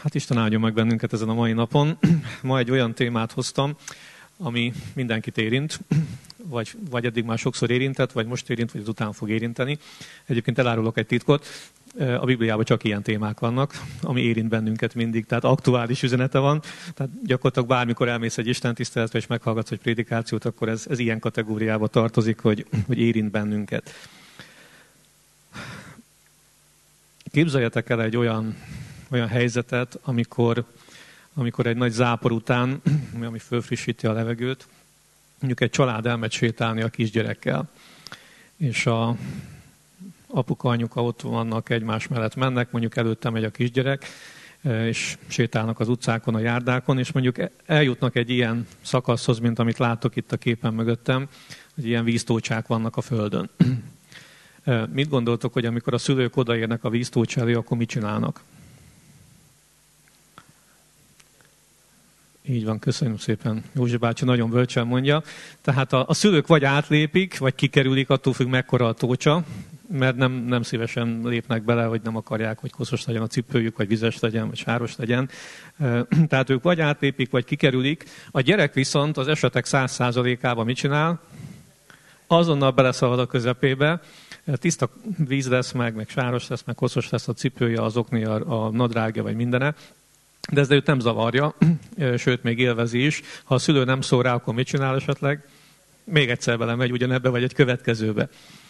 Hát Isten áldjon meg bennünket ezen a mai napon. Ma egy olyan témát hoztam, ami mindenkit érint, vagy eddig már sokszor érintett, vagy most érint, vagy után fog érinteni. Egyébként elárulok egy titkot, a Bibliában csak ilyen témák vannak, ami érint bennünket mindig, tehát aktuális üzenete van. Tehát gyakorlatilag bármikor elmész egy istentiszteletre és meghallgatsz egy prédikációt, akkor ez ilyen kategóriába tartozik, hogy érint bennünket. Képzeljetek el egy olyan helyzetet, amikor egy nagy zápor után, ami fölfrissíti a levegőt, mondjuk egy család elmegy sétálni a kisgyerekkel, és a apuka, anyuka ott vannak, egymás mellett mennek, mondjuk előtte megy a kisgyerek, és sétálnak az utcákon, a járdákon, és mondjuk eljutnak egy ilyen szakaszhoz, mint amit látok itt a képen mögöttem, hogy ilyen víztócsák vannak a földön. Mit gondoltok, hogy amikor a szülők odaérnek a víztócs elé, akkor mit csinálnak? Így van, köszönöm szépen. Józsi bácsi nagyon bölcsen mondja. Tehát a szülők vagy átlépik, vagy kikerülik, attól függ mekkora a tócsa, mert nem szívesen lépnek bele, hogy nem akarják, hogy koszos legyen a cipőjük, vagy vizes legyen, vagy sáros legyen. Tehát ők vagy átlépik, vagy kikerülik. A gyerek viszont az esetek 100%-ában mit csinál? Azonnal beleszalad a közepébe. Tiszta víz lesz meg sáros lesz, meg koszos lesz a cipője, az okni, a nadrágja, vagy mindene. De ez őt nem zavarja, sőt, még élvezi is. Ha a szülő nem szól rá, akkor mit csinál esetleg? Még egyszer belemegy ugyanebbe, vagy egy következőbe.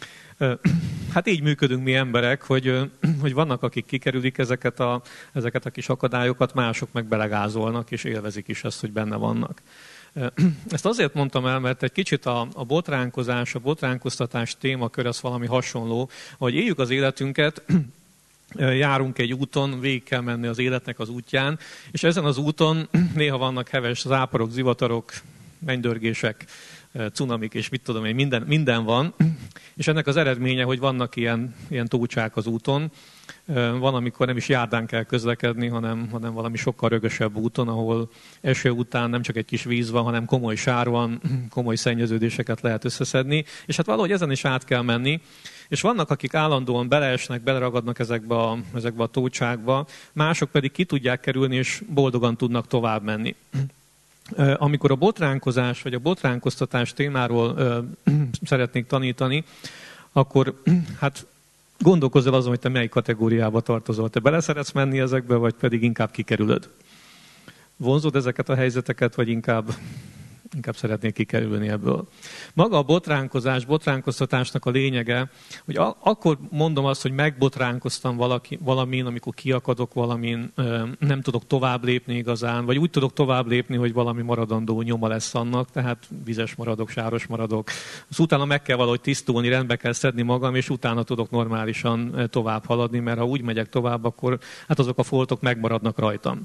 Hát így működünk mi emberek, hogy vannak, akik kikerülik ezeket a kis akadályokat, mások meg belegázolnak, és élvezik is ezt, hogy benne vannak. Ezt azért mondtam el, mert egy kicsit a botránkozás, a botránkoztatás témakör az valami hasonló, hogy éljük az életünket, járunk egy úton, végig kell menni az életnek az útján, és ezen az úton néha vannak heves záporok, zivatarok, mennydörgések, cunamik, és mit tudom én, minden van, és ennek az eredménye, hogy vannak ilyen tócsák az úton. Van, amikor nem is járdán kell közlekedni, hanem valami sokkal rögösebb úton, ahol eső után nem csak egy kis víz van, hanem komoly sár van, komoly szennyeződéseket lehet összeszedni, és hát valahogy ezen is át kell menni. És vannak, akik állandóan beleesnek, beleragadnak ezekbe a tócsákba, mások pedig ki tudják kerülni, és boldogan tudnak tovább menni. Amikor a botránkozás vagy a botránkoztatás témáról szeretnék tanítani, akkor hát gondolkozz el azon, hogy te melyik kategóriába tartozol. Te bele szeretsz menni ezekbe, vagy pedig inkább kikerülöd? Vonzod ezeket a helyzeteket, vagy inkább szeretnék kikerülni ebből. Maga a botránkoztatásnak a lényege, hogy akkor mondom azt, hogy megbotránkoztam valamin, amikor kiakadok valamin, nem tudok tovább lépni igazán, vagy úgy tudok tovább lépni, hogy valami maradandó nyoma lesz annak, tehát vizes maradok, sáros maradok. Utána meg kell valahogy tisztulni, rendbe kell szedni magam, és utána tudok normálisan tovább haladni, mert ha úgy megyek tovább, akkor hát azok a foltok megmaradnak rajtam.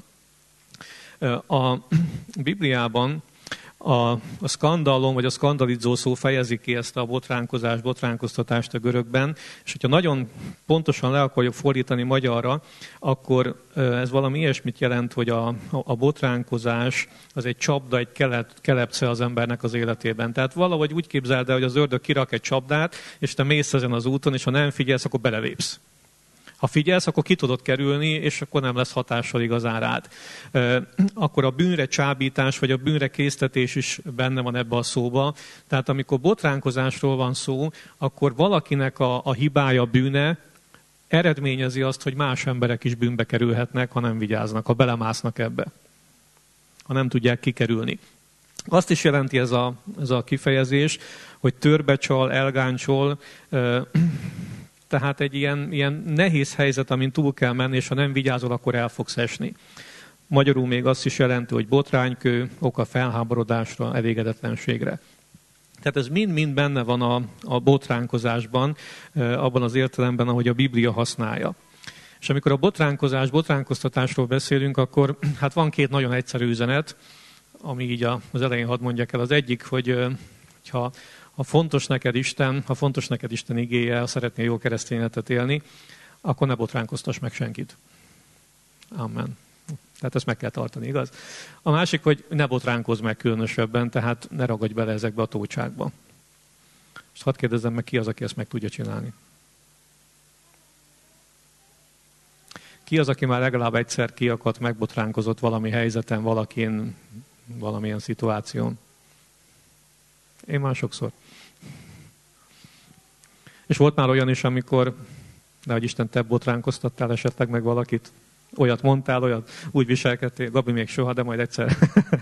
A Bibliában a skandalon, vagy a skandalizó szó fejezi ki ezt a botránkoztatást a görögben, és hogyha nagyon pontosan le akarjuk fordítani magyarra, akkor ez valami ilyesmit jelent, hogy a botránkozás az egy csapda, egy kelepce az embernek az életében. Tehát valahogy úgy képzeld el, hogy az ördög kirak egy csapdát, és te mész ezen az úton, és ha nem figyelsz, akkor belelépsz. Ha figyelsz, akkor ki tudod kerülni, és akkor nem lesz hatással igazán rád. Akkor a bűnre csábítás, vagy a bűnre késztetés is benne van ebbe a szóba. Tehát amikor botránkozásról van szó, akkor valakinek a hibája, bűne eredményezi azt, hogy más emberek is bűnbe kerülhetnek, ha nem vigyáznak, ha belemásznak ebbe. Ha nem tudják kikerülni. Azt is jelenti ez a kifejezés, hogy törbecsal, elgáncsol, tehát egy ilyen nehéz helyzet, amin túl kell menni, és ha nem vigyázol, akkor el fogsz esni. Magyarul még azt is jelenti, hogy botránykő, oka felháborodásra, elégedetlenségre. Tehát ez mind-mind benne van a botránkozásban, abban az értelemben, ahogy a Biblia használja. És amikor a botránkoztatásról beszélünk, akkor hát van két nagyon egyszerű üzenet, ami így az elején hadd mondjak el. Az egyik, hogy ha fontos neked Isten, ha fontos neked Isten igéje, ha szeretnél jó keresztény életet élni, akkor ne botránkoztass meg senkit. Amen. Tehát ezt meg kell tartani, igaz? A másik, hogy ne botránkozz meg különösebben, tehát ne ragadj bele ezekbe a tócsákba. És hadd kérdezzem meg, ki az, aki ezt meg tudja csinálni. Ki az, aki már legalább egyszer kiakadt, megbotránkozott valami helyzeten, valakin, valamilyen szituáción? Én már sokszor. És volt már olyan is, amikor, nehogy Isten, te botránkoztattál esetleg meg valakit, olyat mondtál, olyat úgy viselkedtél, Gabi még soha, de majd egyszer.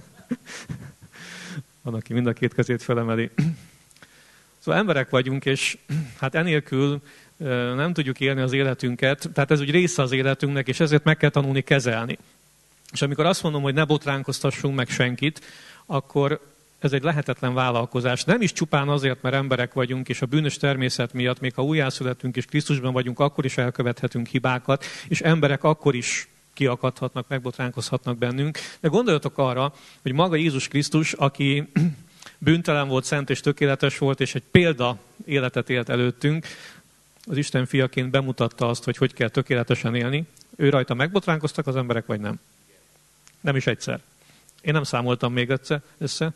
Van, aki mind a két kezét felemeli. Szóval emberek vagyunk, és hát enélkül nem tudjuk élni az életünket, tehát ez úgy része az életünknek, és ezért meg kell tanulni kezelni. És amikor azt mondom, hogy ne botránkoztassunk meg senkit, akkor ez egy lehetetlen vállalkozás. Nem is csupán azért, mert emberek vagyunk, és a bűnös természet miatt, még ha újjászületünk és Krisztusban vagyunk, akkor is elkövethetünk hibákat, és emberek akkor is kiakadhatnak, megbotránkozhatnak bennünk. De gondoljatok arra, hogy maga Jézus Krisztus, aki bűntelen volt, szent és tökéletes volt, és egy példa életet élt előttünk, az Isten fiaként bemutatta azt, hogy kell tökéletesen élni. Ő rajta megbotránkoztak az emberek, vagy nem? Nem is egyszer. Én nem számoltam még össze.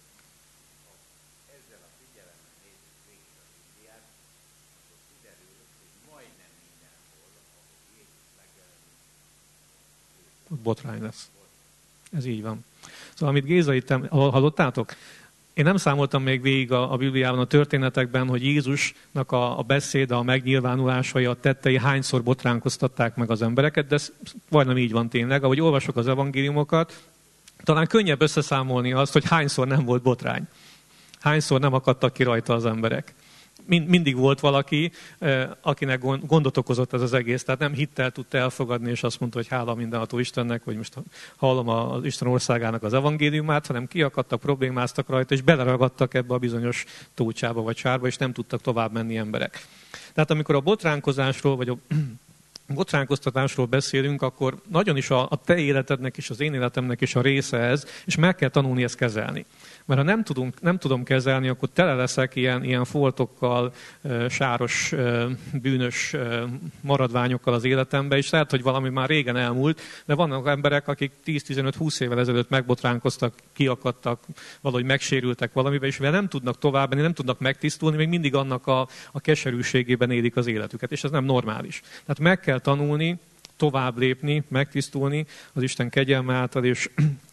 Botrány lesz. Ez így van. Szóval, amit Géza itt hallottátok? Én nem számoltam még végig a Bibliában, a történetekben, hogy Jézusnak a beszéde, a megnyilvánulásai, a tettei hányszor botránkoztatták meg az embereket, de ez majdnem így van tényleg. Ahogy olvasok az evangéliumokat, talán könnyebb összeszámolni azt, hogy hányszor nem volt botrány. Hányszor nem akadtak ki rajta az emberek. Mindig volt valaki, akinek gondot okozott ez az egész, tehát nem hittel tudta elfogadni, és azt mondta, hogy hála mindenható Istennek, hogy most hallom az Isten országának az evangéliumát, hanem kiakadtak, problémáztak rajta, és beleragadtak ebbe a bizonyos tócsába vagy sárba, és nem tudtak tovább menni emberek. Tehát amikor a botránkozásról, vagy a botránkoztatásról beszélünk, akkor nagyon is a te életednek és az én életemnek is a része ez, és meg kell tanulni ezt kezelni. Mert ha nem tudom kezelni, akkor tele leszek ilyen foltokkal, sáros, bűnös maradványokkal az életemben, és lehet, hogy valami már régen elmúlt, de vannak emberek, akik 10-15-20 évvel ezelőtt megbotránkoztak, kiakadtak, valahogy megsérültek valamiben, és mivel nem tudnak továbbmenni, nem tudnak megtisztulni, még mindig annak a keserűségében élik az életüket, és ez nem normális. Tehát meg kell tanulni, tovább lépni, megtisztulni az Isten kegyelme által, és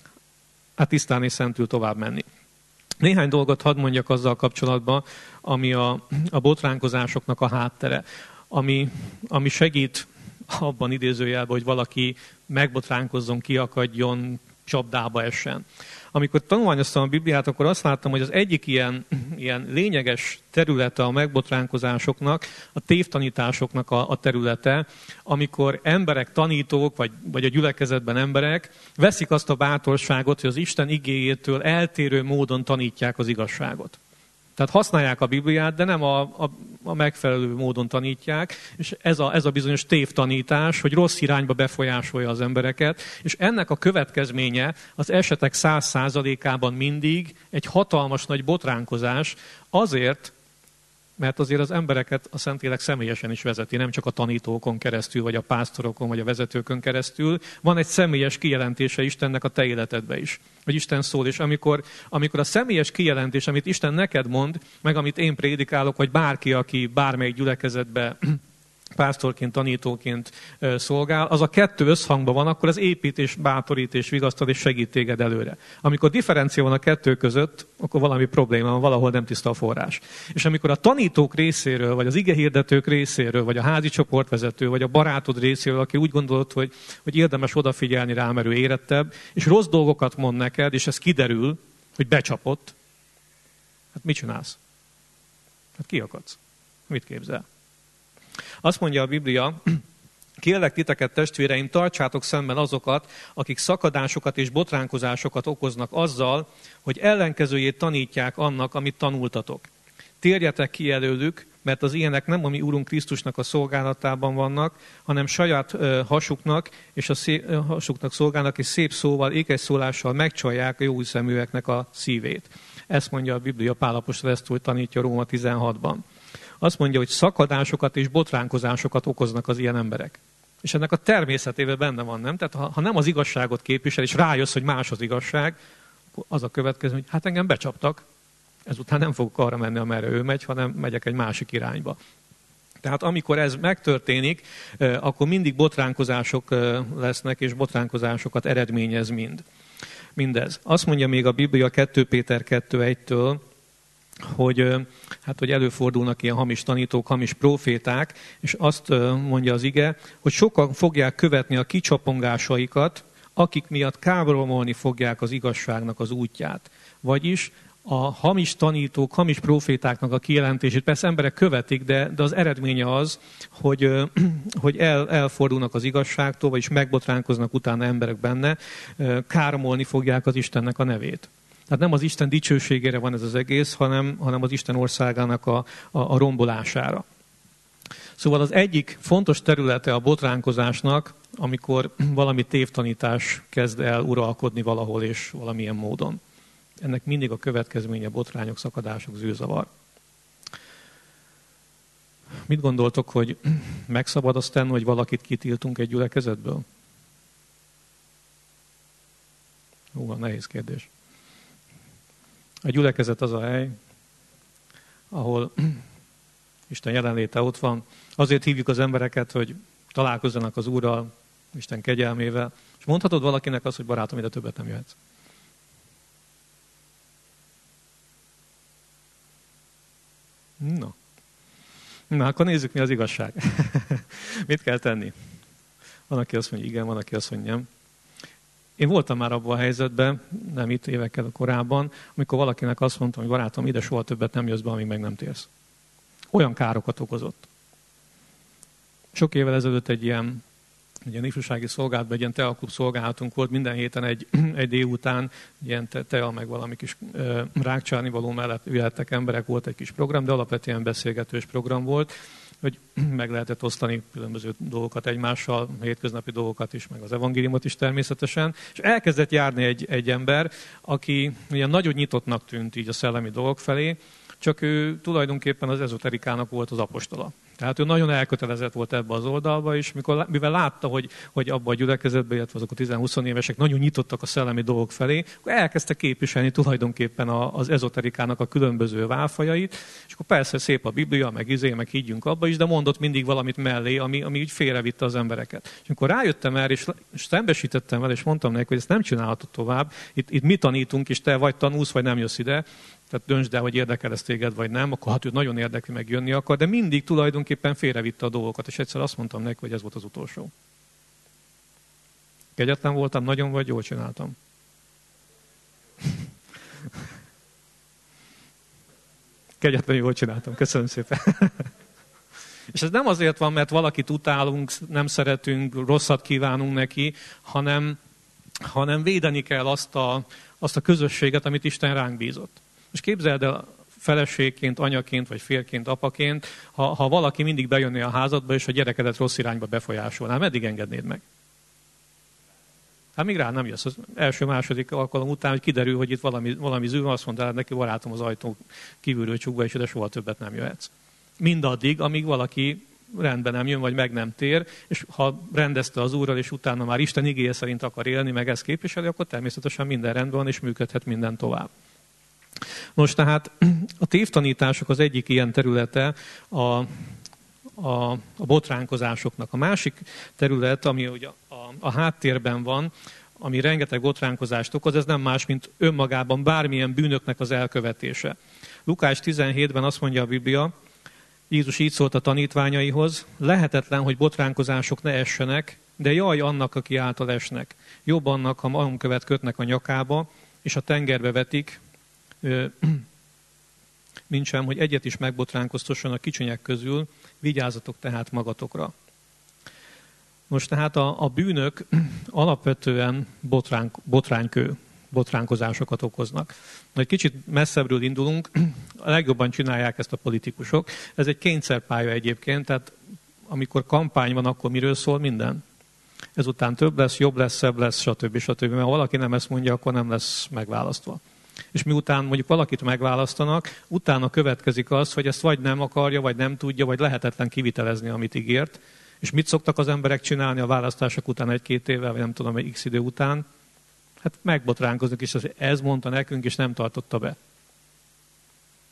tisztán és szentül tovább menni. Néhány dolgot hadd mondjak azzal kapcsolatban, ami a botránkozásoknak a háttere, ami segít abban idézőjelben, hogy valaki megbotránkozzon, kiakadjon, csapdába essen. Amikor tanulmányoztam a Bibliát, akkor azt láttam, hogy az egyik ilyen lényeges területe a megbotránkozásoknak, a tévtanításoknak a területe, amikor emberek, tanítók, vagy a gyülekezetben emberek veszik azt a bátorságot, hogy az Isten igéjétől eltérő módon tanítják az igazságot. Tehát használják a Bibliát, de nem a megfelelő módon tanítják, és ez a bizonyos tévtanítás, hogy rossz irányba befolyásolja az embereket, és ennek a következménye az esetek 100%-ában mindig egy hatalmas nagy botránkozás, azért, mert azért az embereket a Szentlélek személyesen is vezeti, nem csak a tanítókon keresztül, vagy a pásztorokon, vagy a vezetőkön keresztül. Van egy személyes kijelentése Istennek a te életedbe is, hogy Isten szól, és amikor a személyes kijelentés, amit Isten neked mond, meg amit én prédikálok, vagy bárki, aki bármelyik gyülekezetbe pásztorként, tanítóként szolgál, az a kettő összhangban van, akkor az épít és bátorít és vigasztal és segít téged előre. Amikor differencia van a kettő között, akkor valami probléma van, valahol nem tiszta a forrás. És amikor a tanítók részéről, vagy az igehirdetők részéről, vagy a házi csoportvezető, vagy a barátod részéről, aki úgy gondolod, hogy érdemes odafigyelni rá, mert ő érettebb, és rossz dolgokat mond neked, és ez kiderül, hogy becsapott, hát mit csinálsz? Hát kiakadsz. Mit képzel? Azt mondja a Biblia, kérlek titeket, testvéreim, tartsátok szemben azokat, akik szakadásokat és botránkozásokat okoznak azzal, hogy ellenkezőjét tanítják annak, amit tanultatok. Térjetek ki előlük, mert az ilyenek nem a mi Úrunk Krisztusnak a szolgálatában vannak, hanem saját hasuknak és hasuknak szolgálnak, és szép szóval, ékes szólással megcsalják a jóhiszeműeknek a szívét. Ezt mondja a Biblia, Pál apostol ezt úgy tanítja Róma 16-ban. Azt mondja, hogy szakadásokat és botránkozásokat okoznak az ilyen emberek. És ennek a természetében benne van, nem? Tehát ha nem az igazságot képvisel, és rájössz, hogy más az igazság, akkor az a következő, hogy hát engem becsaptak, ezután nem fogok arra menni, amerre ő megy, hanem megyek egy másik irányba. Tehát amikor ez megtörténik, akkor mindig botránkozások lesznek, és botránkozásokat eredményez mindez. Azt mondja még a Biblia 2 Péter 2:1-től, hogy előfordulnak ilyen hamis tanítók, hamis próféták, és azt mondja az ige, hogy sokan fogják követni a kicsapongásaikat, akik miatt káromolni fogják az igazságnak az útját. Vagyis a hamis tanítók, hamis prófétáknak a kijelentését persze emberek követik, de az eredménye az, hogy elfordulnak az igazságtól, vagyis megbotránkoznak utána emberek benne, káromolni fogják az Istennek a nevét. Tehát nem az Isten dicsőségére van ez az egész, hanem az Isten országának a rombolására. Szóval az egyik fontos területe a botránkozásnak, amikor valami tévtanítás kezd el uralkodni valahol és valamilyen módon. Ennek mindig a következménye botrányok, szakadások, zűrzavar. Mit gondoltok, hogy meg szabad azt tenni, hogy valakit kitiltunk egy gyülekezetből? Nehéz kérdés. A gyülekezet az a hely, ahol Isten jelenléte ott van. Azért hívjuk az embereket, hogy találkozzanak az Úrral, Isten kegyelmével. És mondhatod valakinek azt, hogy barátom, ide többet nem jöhetsz. Na, akkor nézzük, mi az igazság. Mit kell tenni? Van, aki azt mondja, igen, van, aki azt mondja, nem. Én voltam már abban a helyzetben, nem itt évekkel korábban, amikor valakinek azt mondtam, hogy barátom, ide soha többet nem jössz be, amíg meg nem térsz. Olyan károkat okozott. Sok évvel ezelőtt egy ilyen ifjúsági szolgálatban, egy ilyen teaklub szolgálatunk volt, minden héten egy délután, ilyen tea meg valami kis rákcsálnivaló mellett jöhettek emberek, volt egy kis program, de alapvetően beszélgetős program volt, hogy meg lehetett osztani különböző dolgokat egymással, hétköznapi dolgokat is, meg az evangéliumot is természetesen. És elkezdett járni egy ember, aki ilyen nagyon nyitottnak tűnt így a szellemi dolgok felé, csak ő tulajdonképpen az ezoterikának volt az apostola. Tehát ő nagyon elkötelezett volt ebbe az oldalba, és mivel látta, hogy abba a gyülekezetbe, illetve azok a 10-20 évesek nagyon nyitottak a szellemi dolgok felé, akkor elkezdte képviselni tulajdonképpen az ezoterikának a különböző válfajait, és akkor persze szép a Biblia, meg higgyünk abba is, de mondott mindig valamit mellé, ami úgy félrevitte az embereket. És amikor rájöttem erre, és szembesítettem vele, és mondtam neki, hogy ezt nem csinálhatod tovább, itt mi tanítunk, és te vagy tanulsz, vagy nem jössz ide, tehát döntsd el, hogy érdekel ez téged, vagy nem, akkor hát őt nagyon érdekli, meg jönni akar, de mindig tulajdonképpen félrevitte a dolgokat, és egyszer azt mondtam neki, hogy ez volt az utolsó. Kegyetlen voltam, nagyon vagy jól csináltam. Kegyetlen jól csináltam, köszönöm szépen. És ez nem azért van, mert valakit utálunk, nem szeretünk, rosszat kívánunk neki, hanem védeni kell azt a közösséget, amit Isten ránk bízott. Most képzeld el feleségként, anyaként, vagy férként, apaként, ha valaki mindig bejönné a házadba, és a gyerekedet rossz irányba befolyásolná, meddig engednéd meg? Hát még rá nem jössz. Az első-második alkalom után, hogy kiderül, hogy itt valami zűr, azt mondta neki, barátom, az ajtó kívülről csukva, és ide soha többet nem jöhetsz. Mindaddig, amíg valaki rendben nem jön, vagy meg nem tér, és ha rendezte az Úrral, és utána már Isten igéje szerint akar élni, meg ezt képviseli, akkor természetesen minden rendben van, és működhet minden tovább. Most tehát a tévtanítások az egyik ilyen területe a botránkozásoknak. A másik terület, ami ugye a háttérben van, ami rengeteg botránkozást okoz, ez nem más, mint önmagában bármilyen bűnöknek az elkövetése. Lukás 17-ben azt mondja a Biblia, Jézus így szólt a tanítványaihoz, lehetetlen, hogy botránkozások ne essenek, de jaj annak, aki által esnek. Jobb annak, ha malomkövet kötnek a nyakába, és a tengerbe vetik, mintsem, hogy egyet is megbotránkoztasson a kicsinyek közül, vigyázzatok tehát magatokra. Most tehát a bűnök alapvetően botránkozásokat okoznak. Egy kicsit messzebbről indulunk, a legjobban csinálják ezt a politikusok. Ez egy kényszerpálya egyébként, tehát amikor kampány van, akkor miről szól minden? Ezután több lesz, jobb lesz, szebb lesz, stb. Mert ha valaki nem ezt mondja, akkor nem lesz megválasztva. És miután mondjuk valakit megválasztanak, utána következik az, hogy ezt vagy nem akarja, vagy nem tudja, vagy lehetetlen kivitelezni, amit ígért. És mit szoktak az emberek csinálni a választások után 1-2 évvel, vagy nem tudom, egy x idő után? Hát megbotránkoznak, és ez mondta nekünk, és nem tartotta be.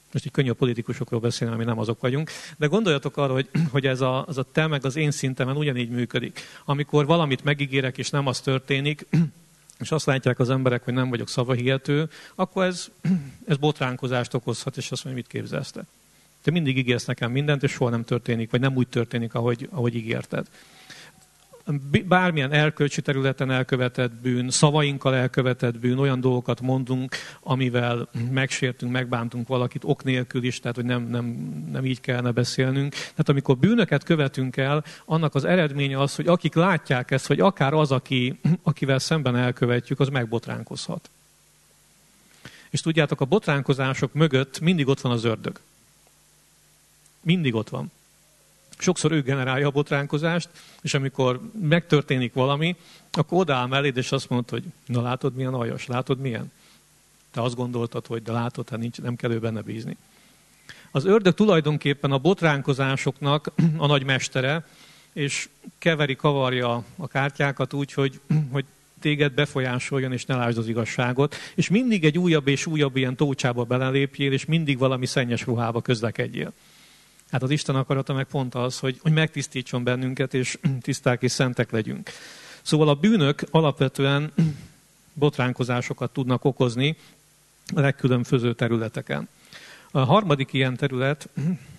Most így könnyű a politikusokról beszélni, ami nem azok vagyunk. De gondoljatok arra, hogy ez a te meg az én szintemen ugyanígy működik. Amikor valamit megígérek, és nem az történik, és azt látják az emberek, hogy nem vagyok szavahihető, akkor ez botránkozást okozhat, és azt mondja, mit képzelsz te? Te mindig ígérsz nekem mindent, és soha nem történik, vagy nem úgy történik, ahogy ígérted. Bármilyen erkölcsi területen elkövetett bűn, szavainkkal elkövetett bűn, olyan dolgokat mondunk, amivel megsértünk, megbántunk valakit ok nélkül is, tehát hogy nem így kellene beszélnünk. Tehát amikor bűnöket követünk el, annak az eredménye az, hogy akik látják ezt, vagy akár az, akivel szemben elkövetjük, az megbotránkozhat. És tudjátok, a botránkozások mögött mindig ott van az ördög. Mindig ott van. Sokszor ő generálja a botránkozást, és amikor megtörténik valami, akkor odaáll eléd, és azt mondod, hogy na látod, milyen aljas, látod, milyen? Te azt gondoltad, hogy de látod, hát nem kell ő benne bízni. Az ördög tulajdonképpen a botránkozásoknak a nagy mestere, és kavarja a kártyákat úgy, hogy téged befolyásoljon, és ne lásd az igazságot, és mindig egy újabb és újabb ilyen tócsába belelépjél, és mindig valami szennyes ruhába közlekedjél. Hát az Isten akarata meg pont az, hogy megtisztítson bennünket, és tiszták és szentek legyünk. Szóval a bűnök alapvetően botránkozásokat tudnak okozni a legkülönböző területeken. A harmadik ilyen terület,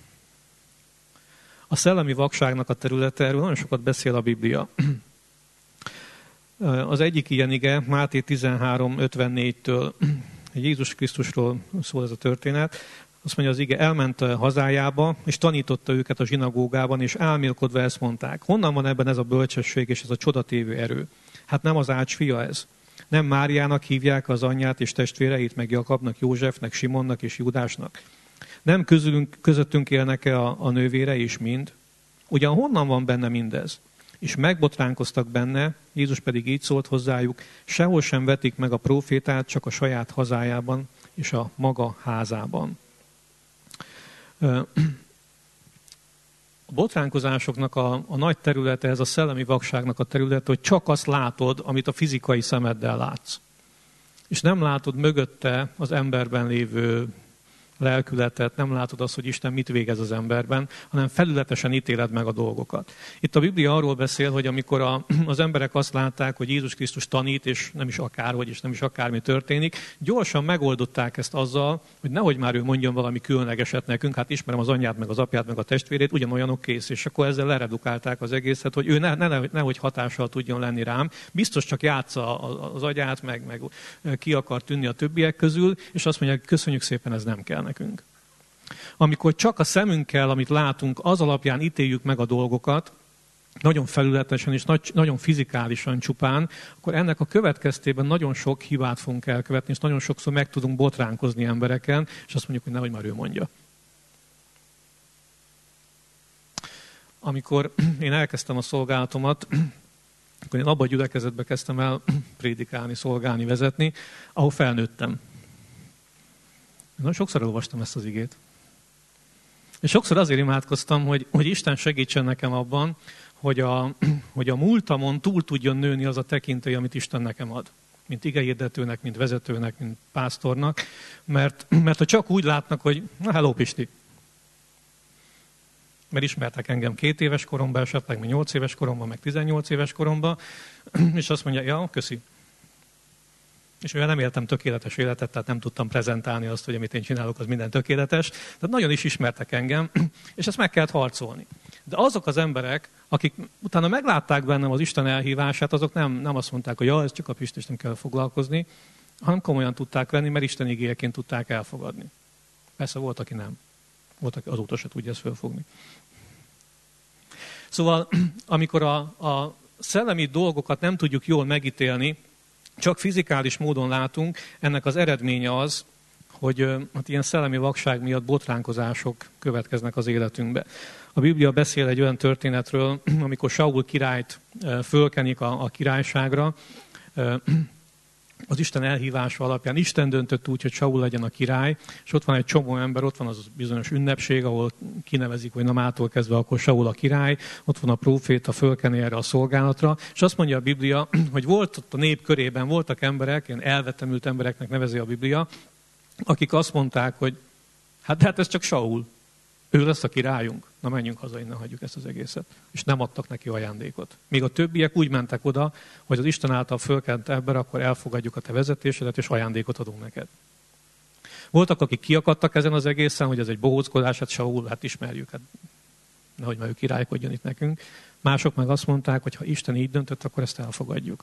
a szellemi vakságnak a területe, erről nagyon sokat beszél a Biblia. Az egyik ilyen ige, Máté 13:54-től, Jézus Krisztusról szól ez a történet. Azt mondja az ige, elment a hazájába, és tanította őket a zsinagógában, és álmélkodva ezt mondták. Honnan van ebben ez a bölcsesség és ez a csodatévő erő? Hát nem az Ács fia ez. Nem Máriának hívják az anyját és testvéreit, meg Jakabnak, Józsefnek, Simonnak és Judásnak? Nem közöttünk élnek-e a nővérei is mind? Ugyan honnan van benne mindez? És megbotránkoztak benne, Jézus pedig így szólt hozzájuk, sehol sem vetik meg a prófétát, csak a saját hazájában és a maga házában. A botránkozásoknak a nagy területe, ez a szellemi vakságnak a területe, hogy csak azt látod, amit a fizikai szemeddel látsz. És nem látod mögötte az emberben lévő lelkületet, nem látod azt, hogy Isten mit végez az emberben, hanem felületesen ítéled meg a dolgokat. Itt a Biblia arról beszél, hogy amikor az emberek azt látták, hogy Jézus Krisztus tanít, és nem is akárhogy, és nem is akármi történik, gyorsan megoldották ezt azzal, hogy nehogy már ő mondjon valami különlegeset nekünk, hát ismerem az anyját, meg az apját, meg a testvérét, ugyanolyanok kész, és akkor ezzel leredukálták az egészet, hogy ő nehogy hatással tudjon lenni rám, biztos csak játsza az agyát, meg ki akar tűnni a többiek közül, és azt mondják, köszönjük szépen, ez nem kell nekünk. Amikor csak a szemünkkel, amit látunk, az alapján ítéljük meg a dolgokat, nagyon felületesen és nagyon fizikálisan csupán, akkor ennek a következtében nagyon sok hibát fogunk elkövetni, és nagyon sokszor meg tudunk botránkozni embereken, és azt mondjuk, hogy nehogy már ő mondja. Amikor én elkezdtem a szolgálatomat, akkor én abban a gyülekezetbe kezdtem el prédikálni, szolgálni, vezetni, ahol felnőttem. Nagyon sokszor elolvastam ezt az igét. És sokszor azért imádkoztam, hogy Isten segítsen nekem abban, hogy a múltamon túl tudjon nőni az a tekintély, amit Isten nekem ad. Mint igehirdetőnek, mint vezetőnek, mint pásztornak. Mert ha csak úgy látnak, hogy na, hello Pisti. Mert ismertek engem 2 éves koromban, esetleg meg 8 éves koromban, meg 18 éves koromban, és azt mondja, ja, köszi. És mivel nem éltem tökéletes életet, tehát nem tudtam prezentálni azt, hogy amit én csinálok, az minden tökéletes. Tehát nagyon is ismertek engem, és ezt meg kellett harcolni. De azok az emberek, akik utána meglátták bennem az Isten elhívását, azok nem azt mondták, hogy ja, ez csak a Pist, és nem kell foglalkozni, hanem komolyan tudták venni, mert Isten igéjeként tudták elfogadni. Persze volt, aki nem. Volt, aki azóta se tudja ezt fölfogni. Szóval, amikor a szellemi dolgokat nem tudjuk jól megítélni, csak fizikális módon látunk, ennek az eredménye az, hogy ilyen szellemi vakság miatt botránkozások következnek az életünkbe. A Biblia beszél egy olyan történetről, amikor Saul királyt fölkenik a királyságra, az Isten elhívása alapján Isten döntött úgy, hogy Saul legyen a király, és ott van egy csomó ember, ott van az bizonyos ünnepség, ahol kinevezik, hogy na mától kezdve akkor Saul a király, ott van a próféta, fölkeni erre a szolgálatra, és azt mondja a Biblia, hogy volt ott a nép körében, voltak emberek, ilyen elvetemült embereknek nevezi a Biblia, akik azt mondták, hogy Hát ez csak Saul. Ő lesz a királyunk. Na menjünk haza, innen hagyjuk ezt az egészet. És nem adtak neki ajándékot. Míg a többiek úgy mentek oda, hogy az Isten által fölkent ember, akkor elfogadjuk a te vezetésedet, és ajándékot adunk neked. Voltak, akik kiakadtak ezen az egészen, hogy ez egy bohóckodás, hát Saul, hát ismerjük, hát nehogy már ő királykodjon itt nekünk. Mások meg azt mondták, hogy ha Isten így döntött, akkor ezt elfogadjuk.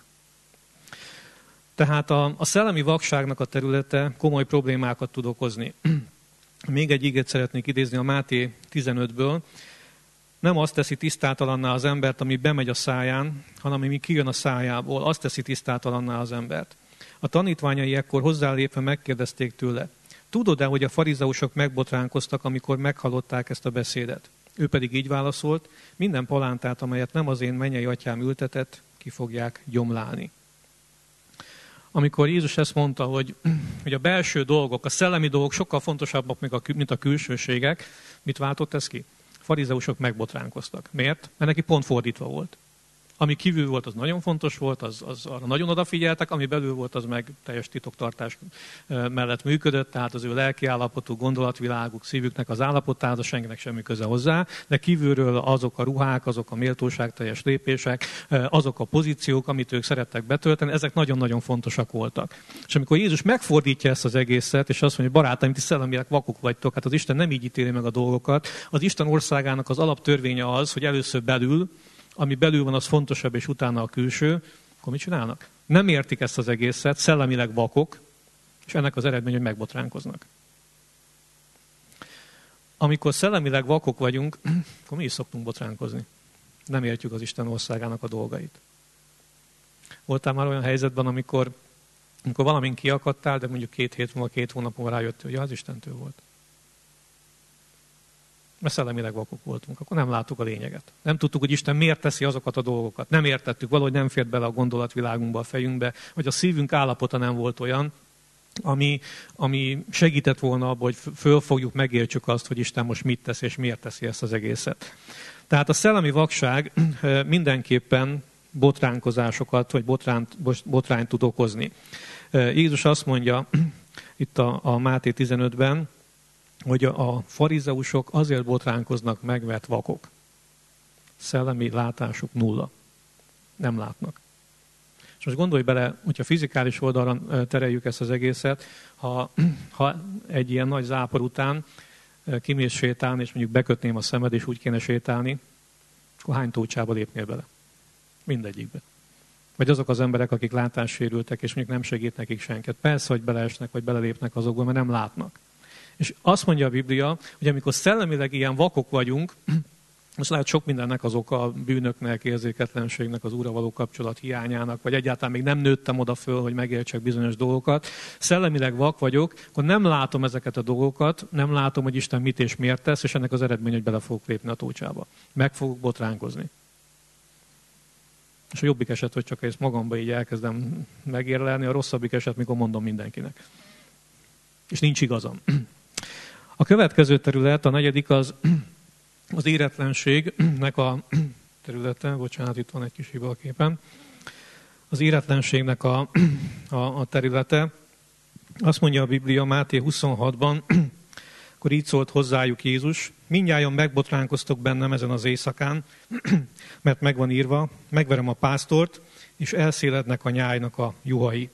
Tehát a szellemi vakságnak a területe komoly problémákat tud okozni. Még egy igét szeretnék idézni a Máté 15-ből. Nem azt teszi tisztátalanná az embert, ami bemegy a száján, hanem ami kijön a szájából, azt teszi tisztátalanná az embert. A tanítványai ekkor hozzálépve megkérdezték tőle: tudod-e, hogy a farizeusok megbotránkoztak, amikor meghallották ezt a beszédet? Ő pedig így válaszolt: minden palántát, amelyet nem az én mennyei atyám ültetett, ki fogják gyomlálni. Amikor Jézus ezt mondta, hogy a belső dolgok, a szellemi dolgok sokkal fontosabbak, mint a külsőségek, mit váltott ez ki? A farizeusok megbotránkoztak. Miért? Mert neki pont fordítva volt. Ami kívül volt, az nagyon fontos volt, az arra nagyon odafigyeltek, ami belül volt, az meg teljes titoktartás mellett működött, tehát az ő lelkiállapotuk, gondolatviláguk, szívüknek az állapotához senkinek semmi köze hozzá, de kívülről azok a ruhák, azok a méltóságteljes lépések, azok a pozíciók, amit ők szerettek betölteni, ezek nagyon-nagyon fontosak voltak. És amikor Jézus megfordítja ezt az egészet, és azt mondja, hogy barátaim, ti szellemileg vakok vagytok, hát az Isten nem így ítéli meg a dolgokat, az Isten országának az alaptörvénye az, hogy először belül, ami belül van, az fontosabb, és utána a külső, akkor mit csinálnak? Nem értik ezt az egészet, szellemileg vakok, és ennek az eredmény, hogy megbotránkoznak. Amikor szellemileg vakok vagyunk, akkor mi is szoktunk botránkozni. Nem értjük az Isten országának a dolgait. Voltál már olyan helyzetben, amikor valamin kiakadtál, de mondjuk 2 hét múlva, 2 hónap múlva rájöttél, hogy az Istentől volt. Mert szellemileg vakok voltunk, akkor nem láttuk a lényeget. Nem tudtuk, hogy Isten miért teszi azokat a dolgokat. Nem értettük, valahogy nem fért bele a gondolatvilágunkba, a fejünkbe, vagy a szívünk állapota nem volt olyan, ami segített volna abban, hogy fölfogjuk, megértsük azt, hogy Isten most mit tesz, és miért teszi ezt az egészet. Tehát a szellemi vakság mindenképpen botránkozásokat, vagy botrányt tud okozni. Jézus azt mondja itt a Máté 15-ben, hogy a farizeusok azért botránkoznak meg, mert vakok. Szellemi látásuk 0. Nem látnak. És most gondolj bele, hogyha fizikális oldalra tereljük ezt az egészet, ha egy ilyen nagy zápor után kimész sétálni, és mondjuk bekötném a szemed, és úgy kéne sétálni, akkor hány tócsába lépnél bele? Mindegyikbe. Vagy azok az emberek, akik látássérültek, és mondjuk nem segít nekik senket. Persze, hogy beleesnek, vagy belelépnek azokba, mert nem látnak. És azt mondja a Biblia, hogy amikor szellemileg ilyen vakok vagyunk, most lehet sok mindennek az oka, a bűnöknek, érzéketlenségnek, az Úrral való kapcsolat hiányának, vagy egyáltalán még nem nőttem oda föl, hogy megértsek bizonyos dolgokat. Szellemileg vak vagyok, akkor nem látom ezeket a dolgokat, nem látom, hogy Isten mit és miért tesz, és ennek az eredmény, hogy bele fogok lépni a tócsába. Meg fogok botránkozni. És a jobbik eset, hogy csak ezt magamba így elkezdem megérlelni, a rosszabbik eset, mikor mondom mindenkinek. És nincs igazam. A következő terület, a 4. az éretlenségnek a területe, bocsánat, itt van egy kis hiba a képen, az éretlenségnek a területe. Azt mondja a Biblia Máté 26-ban, akkor így szólt hozzájuk Jézus: mindnyájan megbotránkoztok bennem ezen az éjszakán, mert megvan írva, megverem a pásztort, és elszélednek a nyájnak a juhai.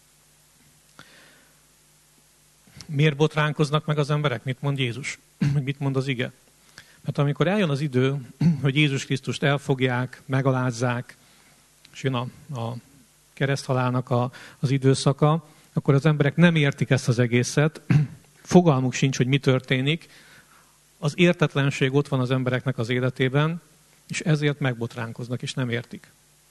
Miért botránkoznak meg az emberek? Mit mond Jézus? Mit mond az ige? Mert amikor eljön az idő, hogy Jézus Krisztust elfogják, megalázzák, és jön a kereszthalálnak az időszaka, akkor az emberek nem értik ezt az egészet, fogalmuk sincs, hogy mi történik. Az értetlenség ott van az embereknek az életében, és ezért megbotránkoznak, és nem értik.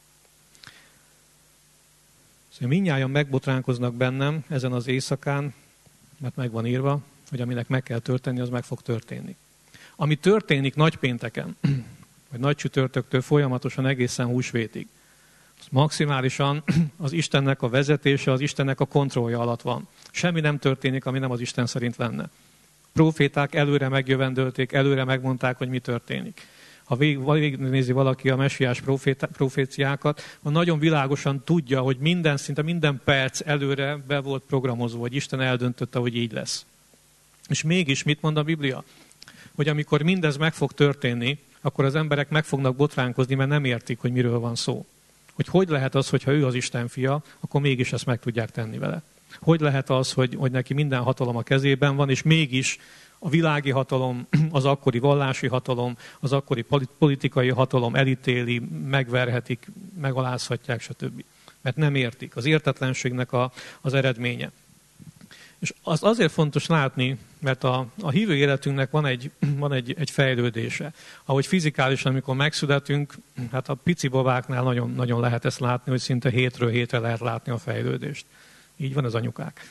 Szóval mindnyájan megbotránkoznak bennem ezen az éjszakán, mert meg van írva, hogy aminek meg kell történni, az meg fog történni. Ami történik nagypénteken, vagy nagy csütörtöktől folyamatosan egészen húsvétig, az maximálisan az Istennek a vezetése, az Istennek a kontrollja alatt van. Semmi nem történik, ami nem az Isten szerint lenne. Proféták előre megjövendölték, előre megmondták, hogy mi történik. Ha végignézi valaki a messiás proféciákat, nagyon világosan tudja, hogy szinte minden perc előre be volt programozva, hogy Isten eldöntötte, hogy így lesz. És mégis mit mond a Biblia? Hogy amikor mindez meg fog történni, akkor az emberek meg fognak botránkozni, mert nem értik, hogy miről van szó. Hogy lehet az, hogyha ő az Isten fia, akkor mégis ezt meg tudják tenni vele. Hogy lehet az, hogy neki minden hatalom a kezében van, és mégis a világi hatalom, az akkori vallási hatalom, az akkori politikai hatalom elítéli, megverhetik, megalázhatják, stb. Mert nem értik. Az értetlenségnek az eredménye. És az azért fontos látni, mert a hívő életünknek van egy fejlődése. Ahogy fizikálisan, amikor megszületünk, hát a pici babáknál nagyon, nagyon lehet ezt látni, hogy szinte hétről hétre lehet látni a fejlődést. Így van az anyukák.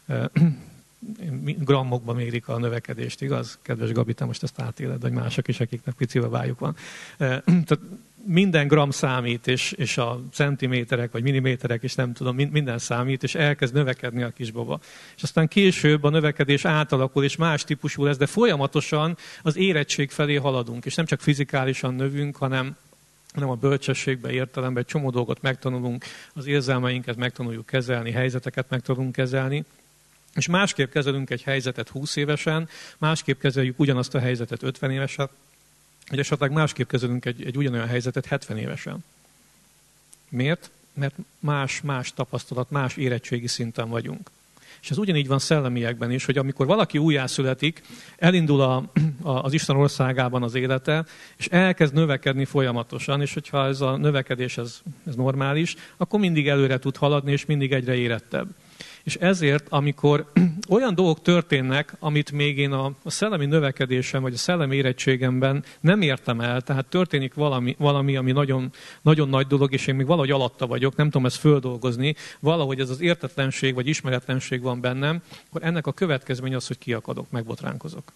Grammokban mérik a növekedést, igaz? Kedves Gabi, te most ezt átéled, vagy mások is, akiknek pici babájuk van. Tehát minden gram számít, és a centiméterek, vagy milliméterek, és nem tudom, minden számít, és elkezd növekedni a kisbaba. És aztán később a növekedés átalakul, és más típusú lesz, de folyamatosan az érettség felé haladunk, és nem csak fizikálisan növünk, hanem a bölcsességbe, értelemben egy csomó dolgot megtanulunk, az érzelmeinket megtanuljuk kezelni, helyzeteket megtanulunk kezelni, és másképp kezelünk egy helyzetet 20 évesen, másképp kezeljük ugyanazt a helyzetet 50 évesen, vagy esetleg másképp kezelünk egy ugyanolyan helyzetet 70 évesen. Miért? Mert más tapasztalat, más érettségi szinten vagyunk. És ez ugyanígy van szellemiekben is, hogy amikor valaki újjászületik, elindul az Isten országában az élete, és elkezd növekedni folyamatosan, és hogyha ez a növekedés ez normális, akkor mindig előre tud haladni, és mindig egyre érettebb. És ezért, amikor olyan dolgok történnek, amit még én a szellemi növekedésem, vagy a szellemi érettségemben nem értem el, tehát történik valami ami nagyon, nagyon nagy dolog, és én még valahogy alatta vagyok, nem tudom ezt földolgozni, valahogy ez az értetlenség, vagy ismeretlenség van bennem, akkor ennek a következménye az, hogy kiakadok, megbotránkozok.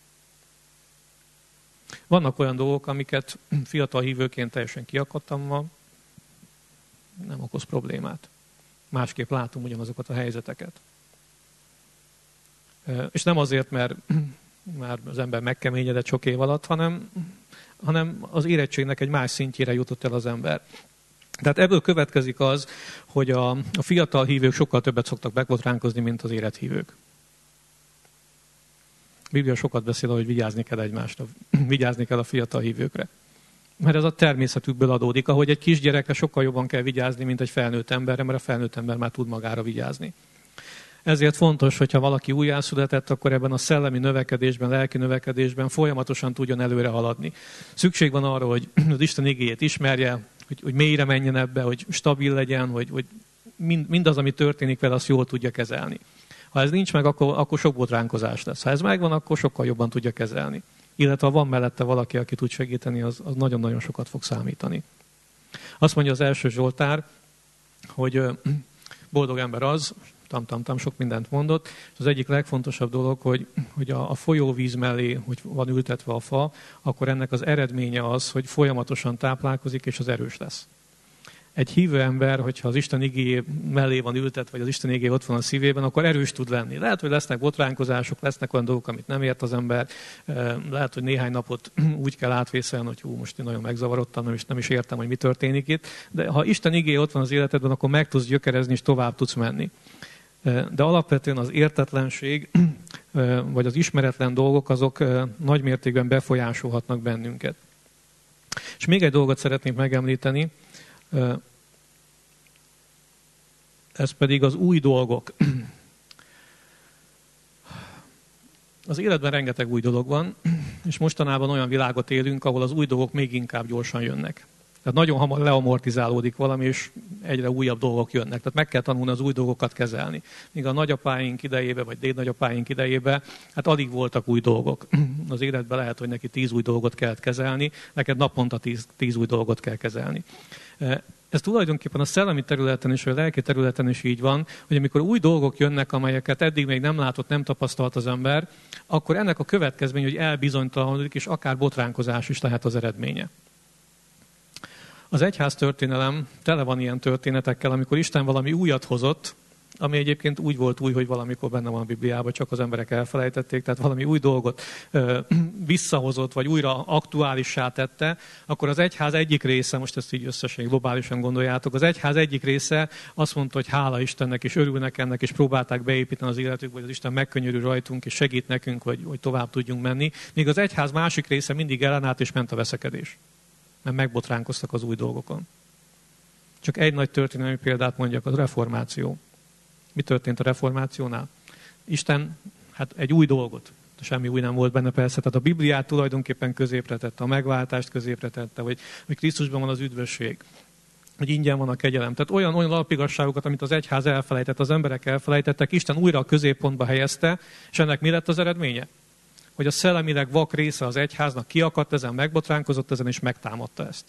Vannak olyan dolgok, amiket fiatal hívőként teljesen kiakadtam ma, nem okoz problémát. Másképp látom ugyanazokat a helyzeteket. És nem azért, mert már az ember megkeményedett sok év alatt, hanem az érettségnek egy más szintjére jutott el az ember. Tehát ebből következik az, hogy a fiatal hívők sokkal többet szoktak megbotránkozni, mint az érett hívők. A Biblia sokat beszél, hogy vigyázni kell egymásra, vigyázni kell a fiatal hívőkre. Mert ez a természetükből adódik, ahogy egy kisgyerekre sokkal jobban kell vigyázni, mint egy felnőtt emberre, mert a felnőtt ember már tud magára vigyázni. Ezért fontos, hogyha valaki újjászületett, akkor ebben a szellemi növekedésben, lelki növekedésben folyamatosan tudjon előre haladni. Szükség van arra, hogy az Isten igéjét ismerje, hogy mélyre menjen ebbe, hogy stabil legyen, hogy mindaz, ami történik vele, azt jól tudja kezelni. Ha ez nincs meg, akkor sok botránkozás lesz. Ha ez megvan, akkor sokkal jobban tudja kezelni. Illetve ha van mellette valaki, aki tud segíteni, az nagyon-nagyon sokat fog számítani. Azt mondja az első Zsoltár, hogy boldog ember az, sok mindent mondott, és az egyik legfontosabb dolog, hogy a folyóvíz mellé, hogy van ültetve a fa, akkor ennek az eredménye az, hogy folyamatosan táplálkozik, és az erős lesz. Egy hívő ember, hogyha az Isten igéje mellé van ültetve, vagy az Isten igéje ott van a szívében, akkor erős tud lenni. Lehet, hogy lesznek botránkozások, lesznek olyan dolgok, amit nem ért az ember. Lehet, hogy néhány napot úgy kell átvészelni, hogy most én nagyon megzavarodtam, nem is értem, hogy mi történik itt. De ha Isten igéje ott van az életedben, akkor meg tudsz gyökerezni, és tovább tudsz menni. De alapvetően az értetlenség, vagy az ismeretlen dolgok, azok nagy mértékben befolyásolhatnak bennünket. És még egy dolgot szeretnék megemlíteni, ez pedig az új dolgok. Az életben rengeteg új dolog van, és mostanában olyan világot élünk, ahol az új dolgok még inkább gyorsan jönnek. Tehát nagyon hamar leamortizálódik valami, és egyre újabb dolgok jönnek. Tehát meg kell tanulni az új dolgokat kezelni. Míg a nagyapáink idejében, vagy dédnagyapáink idejében, hát alig voltak új dolgok. Az életben lehet, hogy neki 10 új dolgot kellett kezelni, neked naponta 10 új dolgot kell kezelni. Ez tulajdonképpen a szellemi területen is, vagy a lelki területen is így van, hogy amikor új dolgok jönnek, amelyeket eddig még nem látott, nem tapasztalt az ember, akkor ennek a következmény, hogy elbizonytalanodik, és akár botránkozás is lehet az eredménye. Az egyház történelem tele van ilyen történetekkel, amikor Isten valami újat hozott, ami egyébként úgy volt új, hogy valamikor benne van a Bibliában, csak az emberek elfelejtették, tehát valami új dolgot visszahozott, vagy újra aktuálissá tette, akkor az egyház egyik része, most ezt így összesen globálisan gondoljátok, az egyház egyik része azt mondta, hogy hála Istennek, és örülnek ennek, és próbálták beépíteni az életükbe, hogy az Isten megkönnyörül rajtunk, és segít nekünk, hogy tovább tudjunk menni. Míg az egyház másik része mindig ellenállt, és ment a veszekedés. Mert megbotránkoztak az új dolgokon. Csak egy nagy történelmi példát mondjak, az reformáció. Mi történt a reformációnál? Isten egy új dolgot, semmi új nem volt benne persze, tehát a Bibliát tulajdonképpen középre tette, a megváltást középre tette, hogy Krisztusban van az üdvösség, hogy ingyen van a kegyelem. Tehát olyan alapigazságokat, amit az egyház elfelejtett, az emberek elfelejtettek, Isten újra a középpontba helyezte, és ennek mi lett az eredménye? Hogy a szellemileg vak része az egyháznak kiakadt ezen, megbotránkozott ezen, és megtámadta ezt.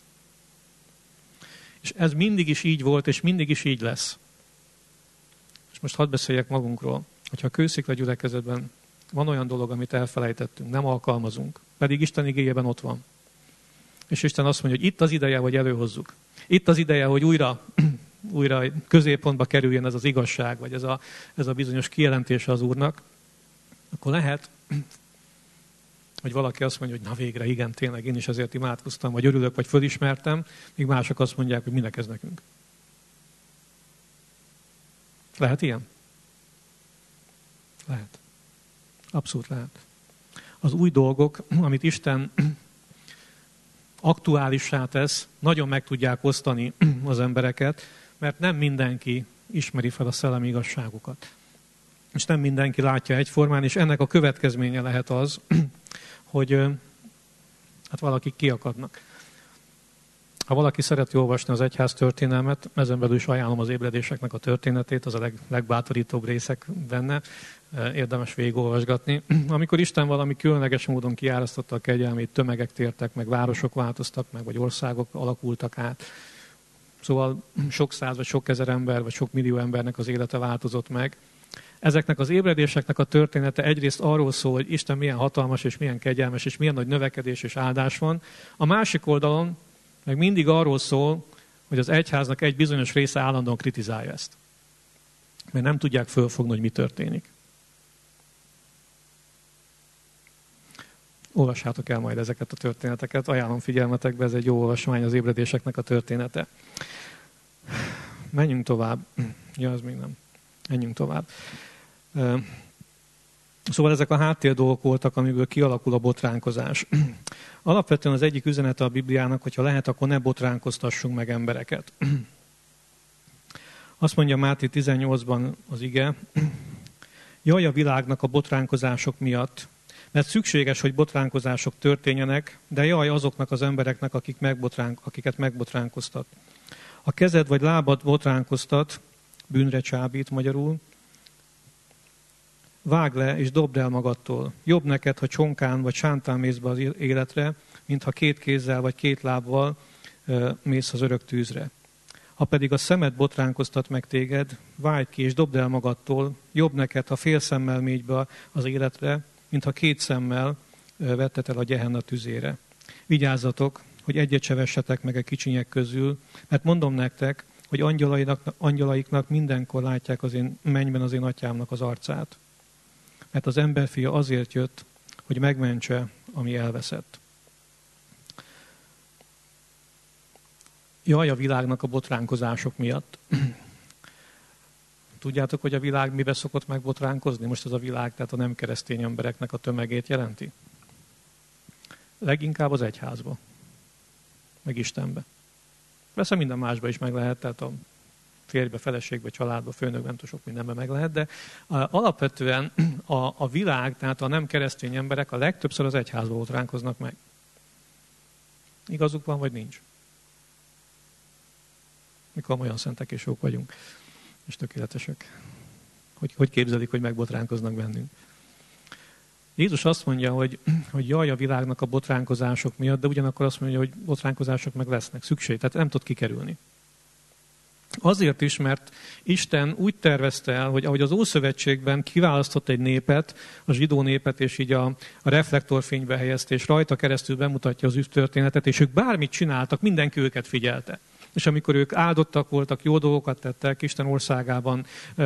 És ez mindig is így volt, és mindig is így lesz. És most hadd beszéljek magunkról, hogyha a Kőszikla gyülekezetben van olyan dolog, amit elfelejtettünk, nem alkalmazunk, pedig Isten igéjében ott van. És Isten azt mondja, hogy itt az ideje, hogy előhozzuk. Itt az ideje, hogy újra középpontba kerüljön ez az igazság, vagy ez a bizonyos kijelentése az Úrnak, akkor lehet, hogy valaki azt mondja, hogy na végre, igen, tényleg, én is ezért imádkoztam, vagy örülök, vagy fölismertem, míg mások azt mondják, hogy minek ez nekünk. Lehet ilyen? Lehet. Abszolút lehet. Az új dolgok, amit Isten aktuálissá tesz, nagyon meg tudják osztani az embereket, mert nem mindenki ismeri fel a szellemi igazságokat. És nem mindenki látja egyformán, és ennek a következménye lehet az, hogy valakik kiakadnak. Ha valaki szereti olvasni az egyház történelmet, ezen belül is ajánlom az ébredéseknek a történetét, az a legbátorítóbb részek benne, érdemes végigolvasgatni. Amikor Isten valami különleges módon kiárasztotta a kegyelmét, tömegek tértek meg, városok változtak meg, vagy országok alakultak át. Szóval sok száz, vagy sok ezer ember, vagy sok millió embernek az élete változott meg. Ezeknek az ébredéseknek a története egyrészt arról szól, hogy Isten milyen hatalmas, és milyen kegyelmes, és milyen nagy növekedés és áldás van. A másik oldalon meg mindig arról szól, hogy az egyháznak egy bizonyos része állandóan kritizálja ezt. Mert nem tudják fölfogni, hogy mi történik. Olvassátok el majd ezeket a történeteket, ajánlom figyelmetekbe, ez egy jó olvasmány, az ébredéseknek a története. Menjünk tovább. Ja, az még nem. Menjünk tovább. Szóval ezek a háttér dolgok voltak, amiből kialakul a botránkozás. Alapvetően az egyik üzenete a Bibliának, hogyha lehet, akkor ne botránkoztassunk meg embereket. Azt mondja Máté 18-ban az ige, jaj a világnak a botránkozások miatt, mert szükséges, hogy botránkozások történjenek, de jaj azoknak az embereknek, akiket megbotránkoztat. A kezed vagy lábad botránkoztat, bűnre csábít magyarul, vágd le és dobd el magadtól. Jobb neked, ha csonkán vagy sántán mész be az életre, mint ha két kézzel vagy két lábbal mész az örök tűzre. Ha pedig a szemed botránkoztat meg téged, vágd ki és dobd el magadtól. Jobb neked, ha fél szemmel mégy be az életre, mint ha két szemmel vetted el a Gehenna tüzére. Vigyázzatok, hogy egyet se vessetek meg a kicsinyek közül, mert mondom nektek, hogy angyalaiknak mindenkor látják az én mennyben az én atyámnak az arcát. Mert az emberfia azért jött, hogy megmentse, ami elveszett. Jaj a világnak a botránkozások miatt. Tudjátok, hogy a világ mibe szokott megbotránkozni? Most ez a világ, tehát a nem keresztény embereknek a tömegét jelenti? Leginkább az egyházba, meg Istenbe. Persze minden másba is meg lehet, tehát a férjbe, feleségbe, családba, főnökben, sok mindenben meg lehet, de alapvetően a világ, tehát a nem keresztény emberek a legtöbbször az egyházba botránkoznak meg. Igazuk van, vagy nincs? Mikor olyan szentek és jók vagyunk, és tökéletesek. Hogy képzelik, hogy megbotránkoznak bennünk. Jézus azt mondja, hogy jaj a világnak a botránkozások miatt, de ugyanakkor azt mondja, hogy botránkozások meg lesznek, szükség, tehát nem tud kikerülni. Azért is, mert Isten úgy tervezte el, hogy ahogy az Ószövetségben kiválasztott egy népet, a zsidó népet, és így a reflektorfénybe helyezte, és rajta keresztül bemutatja az történetet, és ők bármit csináltak, mindenki őket figyelte. és amikor ők áldottak voltak, jó dolgokat tettek, Isten országában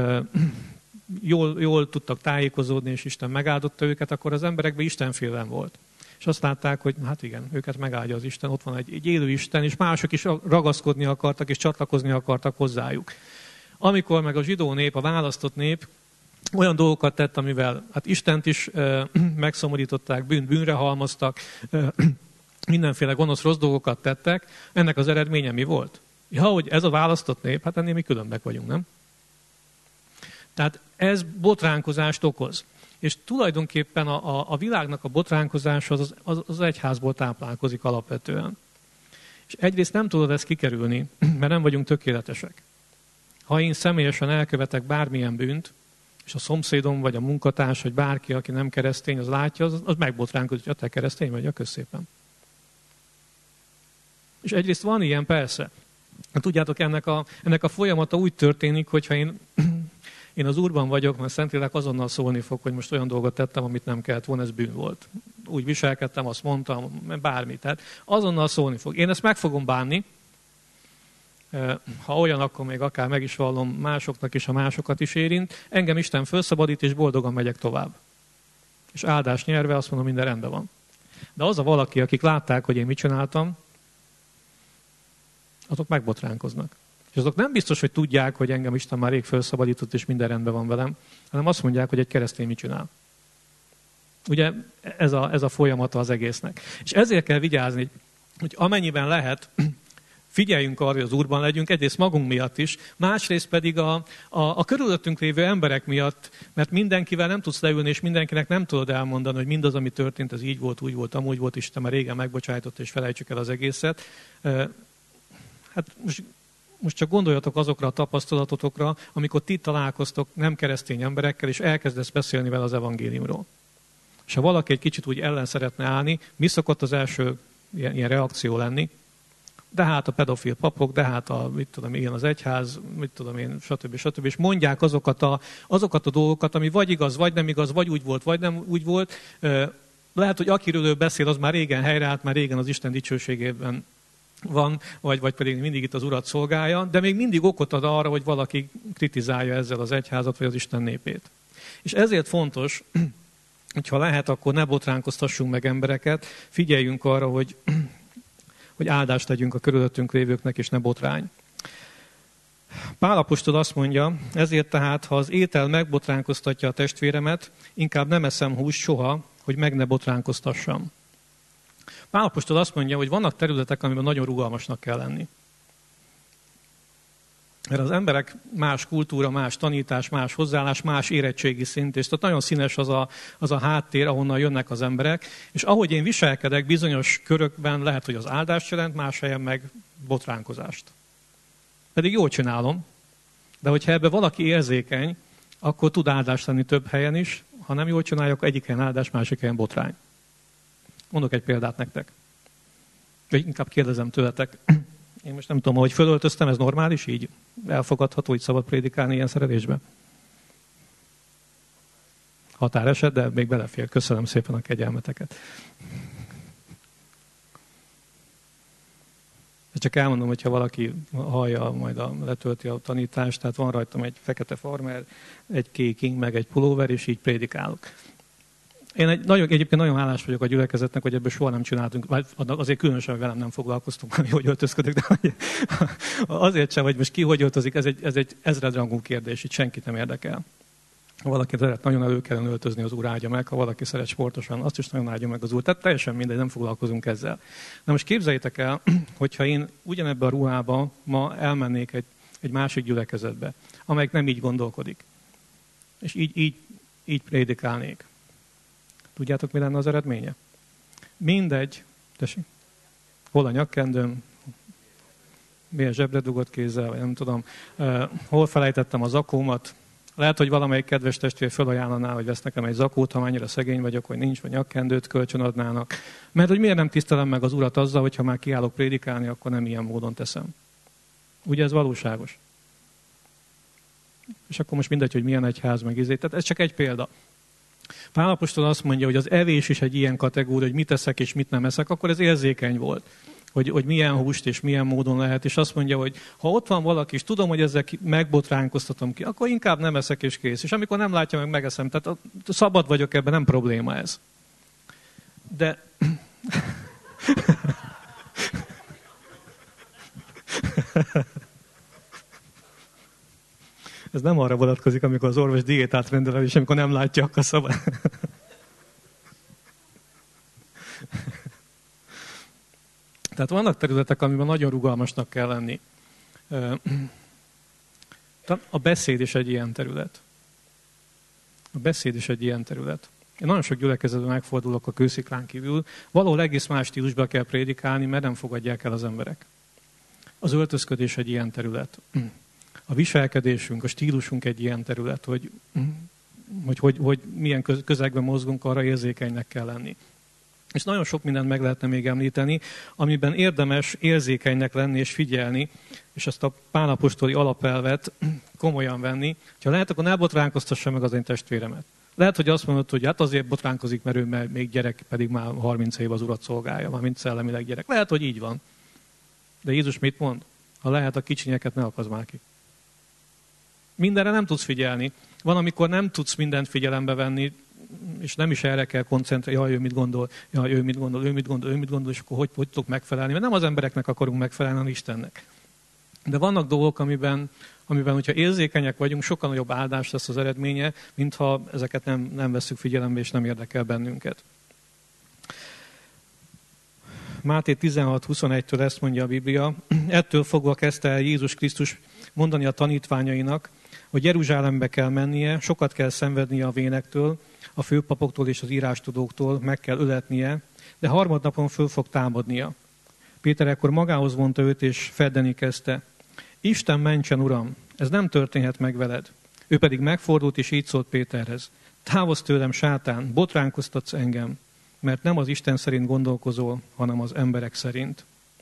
jól tudtak tájékozódni, és Isten megáldotta őket, akkor az emberekben istenfélelem volt. És azt látták, hogy hát igen, őket megáldja az Isten, ott van egy élő Isten, és mások is ragaszkodni akartak, és csatlakozni akartak hozzájuk. Amikor meg a zsidó nép, a választott nép olyan dolgokat tett, amivel hát Istent is megszomorították, bűnre halmoztak, mindenféle gonosz rossz dolgokat tettek, ennek az eredménye mi volt? Ja, hogy ez a választott nép, hát ennél mi különbek vagyunk, nem? Tehát ez botránkozást okoz. És tulajdonképpen a világnak a botránkozása az egyházból táplálkozik alapvetően. És egyrészt nem tudod ezt kikerülni, mert nem vagyunk tökéletesek. Ha én személyesen elkövetek bármilyen bűnt, és a szomszédom, vagy a munkatárs, vagy bárki, aki nem keresztény, az látja, az megbotránkozik, hogy te keresztény vagy, kösz szépen. És egyrészt van ilyen, persze. Tudjátok, ennek a folyamata úgy történik, hogyha én az Úrban vagyok, mert Szentlélek azonnal szólni fog, hogy most olyan dolgot tettem, amit nem kellett volna, ez bűn volt. Úgy viselkedtem, azt mondtam, bármi. Tehát azonnal szólni fog. Én ezt meg fogom bánni. Ha olyan, akkor még akár meg is vallom másoknak is, ha másokat is érint. Engem Isten felszabadít, és boldogan megyek tovább. És áldás nyerve azt mondom, minden rendben van. De az a valaki, akik látták, hogy én mit csináltam, azok megbotránkoznak. És azok nem biztos, hogy tudják, hogy engem Isten már rég felszabadított, és minden rendben van velem, hanem azt mondják, hogy egy keresztény mit csinál. Ugye ez a folyamata az egésznek. És ezért kell vigyázni, hogy amennyiben lehet, figyeljünk arra, hogy az Úrban legyünk, egyrészt magunk miatt is, másrészt pedig a körülöttünk lévő emberek miatt, mert mindenkivel nem tudsz leülni, és mindenkinek nem tudod elmondani, hogy mindaz, ami történt, az így volt, úgy volt, amúgy volt, Isten már régen megbocsájtott, és felejtsük el az egészet. Hát most csak gondoljatok azokra a tapasztalatotokra, amikor ti találkoztok nem keresztény emberekkel, és elkezdesz beszélni vele az evangéliumról. És ha valaki egy kicsit úgy ellen szeretne állni, mi szokott az első ilyen reakció lenni? De hát a pedofil papok, de hát igen, az egyház, stb. És mondják azokat a dolgokat, ami vagy igaz, vagy nem igaz, vagy úgy volt, vagy nem úgy volt. Lehet, hogy akiről ő beszél, az már régen helyreállt, már régen az Isten dicsőségében van, vagy pedig mindig itt az Urat szolgálja, de még mindig okot ad arra, hogy valaki kritizálja ezzel az egyházat, vagy az Isten népét. És ezért fontos, hogyha lehet, akkor ne botránkoztassunk meg embereket, figyeljünk arra, hogy áldást tegyünk a körülöttünk lévőknek, és ne botrány. Pál apostol azt mondja, ezért tehát, ha az étel megbotránkoztatja a testvéremet, inkább nem eszem húst soha, hogy meg ne botránkoztassam. Pál apostol azt mondja, hogy vannak területek, amiben nagyon rugalmasnak kell lenni. Mert az emberek más kultúra, más tanítás, más hozzáállás, más érettségi szint, és tehát nagyon színes az a háttér, ahonnan jönnek az emberek, és ahogy én viselkedek bizonyos körökben, lehet, hogy az áldást jelent, más helyen meg botránkozást. Pedig jól csinálom, de hogyha ebbe valaki érzékeny, akkor tud áldást lenni több helyen is, ha nem jól csinálja, akkor egyik helyen áldás, másik helyen botrány. Mondok egy példát nektek. Vagy inkább kérdezem tőletek. Én most nem tudom, ahogy fölöltöztem, ez normális, így elfogadható, hogy szabad prédikálni ilyen szerelésben? Határeset, de még belefér. Köszönöm szépen a kegyelmeteket. Csak elmondom, hogyha valaki hallja, majd letölti a tanítást, tehát van rajtam egy fekete farmer, egy kék ing, meg egy pulóver, és így prédikálok. Én egyébként nagyon hálás vagyok a gyülekezetnek, hogy ebből soha nem csináltunk, azért különösen velem nem foglalkoztunk, hogy öltözködök, de azért sem, hogy most ki hogy öltözik, ez egy ezredrangú kérdés, itt senkit nem érdekel. Ha valaki szeret nagyon elő kellene öltözni, az Úr áldja meg, ha valaki szeret sportosan, azt is nagyon áldja meg az Úr. Tehát teljesen mindegy, nem foglalkozunk ezzel. Na most képzeljétek el, hogyha én ugyanebben a ruhában ma elmennék egy másik gyülekezetbe, amelyik nem így gondolkodik, és így prédikálnék. Tudjátok, mi lenne az eredménye? Mindegy. Tessék? Hol a nyakkendőm? Milyen zsebre dugott kézzel, vagy nem tudom. Hol felejtettem a zakómat? Lehet, hogy valamelyik kedves testvér felajánlaná, hogy vesz nekem egy zakót, ha annyira szegény vagyok, hogy nincs, vagy nyakkendőt kölcsön adnának. Mert hogy miért nem tisztelem meg az Urat azzal, hogyha már kiállok prédikálni, akkor nem ilyen módon teszem. Ugye ez valóságos? És akkor most mindegy, hogy milyen egyház meg izé. Tehát ez csak egy példa. Pál apostol azt mondja, hogy az evés is egy ilyen kategória, hogy mit eszek és mit nem eszek, akkor ez érzékeny volt. hogy milyen húst és milyen módon lehet, és azt mondja, hogy ha ott van valaki, és tudom, hogy ezzel megbotránkoztatom ki, akkor inkább nem eszek és kész. És amikor nem látja meg, megeszem. Tehát szabad vagyok ebben, nem probléma ez. De... Ez nem arra vonatkozik, amikor az orvos diétát rendel, és amikor nem látja, akkor szabad. Tehát vannak területek, amiben nagyon rugalmasnak kell lenni. A beszéd is egy ilyen terület. A beszéd is egy ilyen terület. Én nagyon sok gyülekezetben megfordulok a Kősziklán kívül. Valahol egész más stílusba kell prédikálni, mert nem fogadják el az emberek. Az öltözködés egy ilyen terület. A viselkedésünk, a stílusunk egy ilyen terület, hogy milyen közegben mozgunk, arra érzékenynek kell lenni. És nagyon sok mindent meg lehetne még említeni, amiben érdemes érzékenynek lenni és figyelni, és ezt a Pál apostoli alapelvet komolyan venni. Ha lehet, akkor ne botránkoztassa meg az én testvéremet. Lehet, hogy azt mondod, hogy hát azért botránkozik, mert ő még gyerek, pedig már 30 év az urat szolgálja, már mint szellemileg gyerek. Lehet, hogy így van. De Jézus mit mond? Ha lehet, a kicsinyeket ne akazd már ki. Mindenre nem tudsz figyelni. Van, amikor nem tudsz mindent figyelembe venni, és nem is erre kell koncentrálni, jaj, ő mit gondol, jaj, ő mit gondol, és akkor hogy tudok megfelelni. Mert nem az embereknek akarunk megfelelni, hanem Istennek. De vannak dolgok, amiben, hogyha érzékenyek vagyunk, sokkal nagyobb áldás lesz az eredménye, mintha ezeket nem vesszük figyelembe, és nem érdekel bennünket. Máté 16:21-től ezt mondja a Biblia. Ettől fogva kezdte el Jézus Krisztus mondani a tanítványainak, hogy Jeruzsálembe kell mennie, sokat kell szenvednie a vénektől, a főpapoktól és az írástudóktól, meg kell öletnie, de harmadnapon föl fog támadnia. Péter ekkor magához vonta őt, és feddeni kezdte. Isten mentsen, Uram, ez nem történhet meg veled. Ő pedig megfordult, és így szólt Péterhez. Távozz tőlem, sátán, botránkoztatsz engem, mert nem az Isten szerint gondolkozol, hanem az emberek szerint.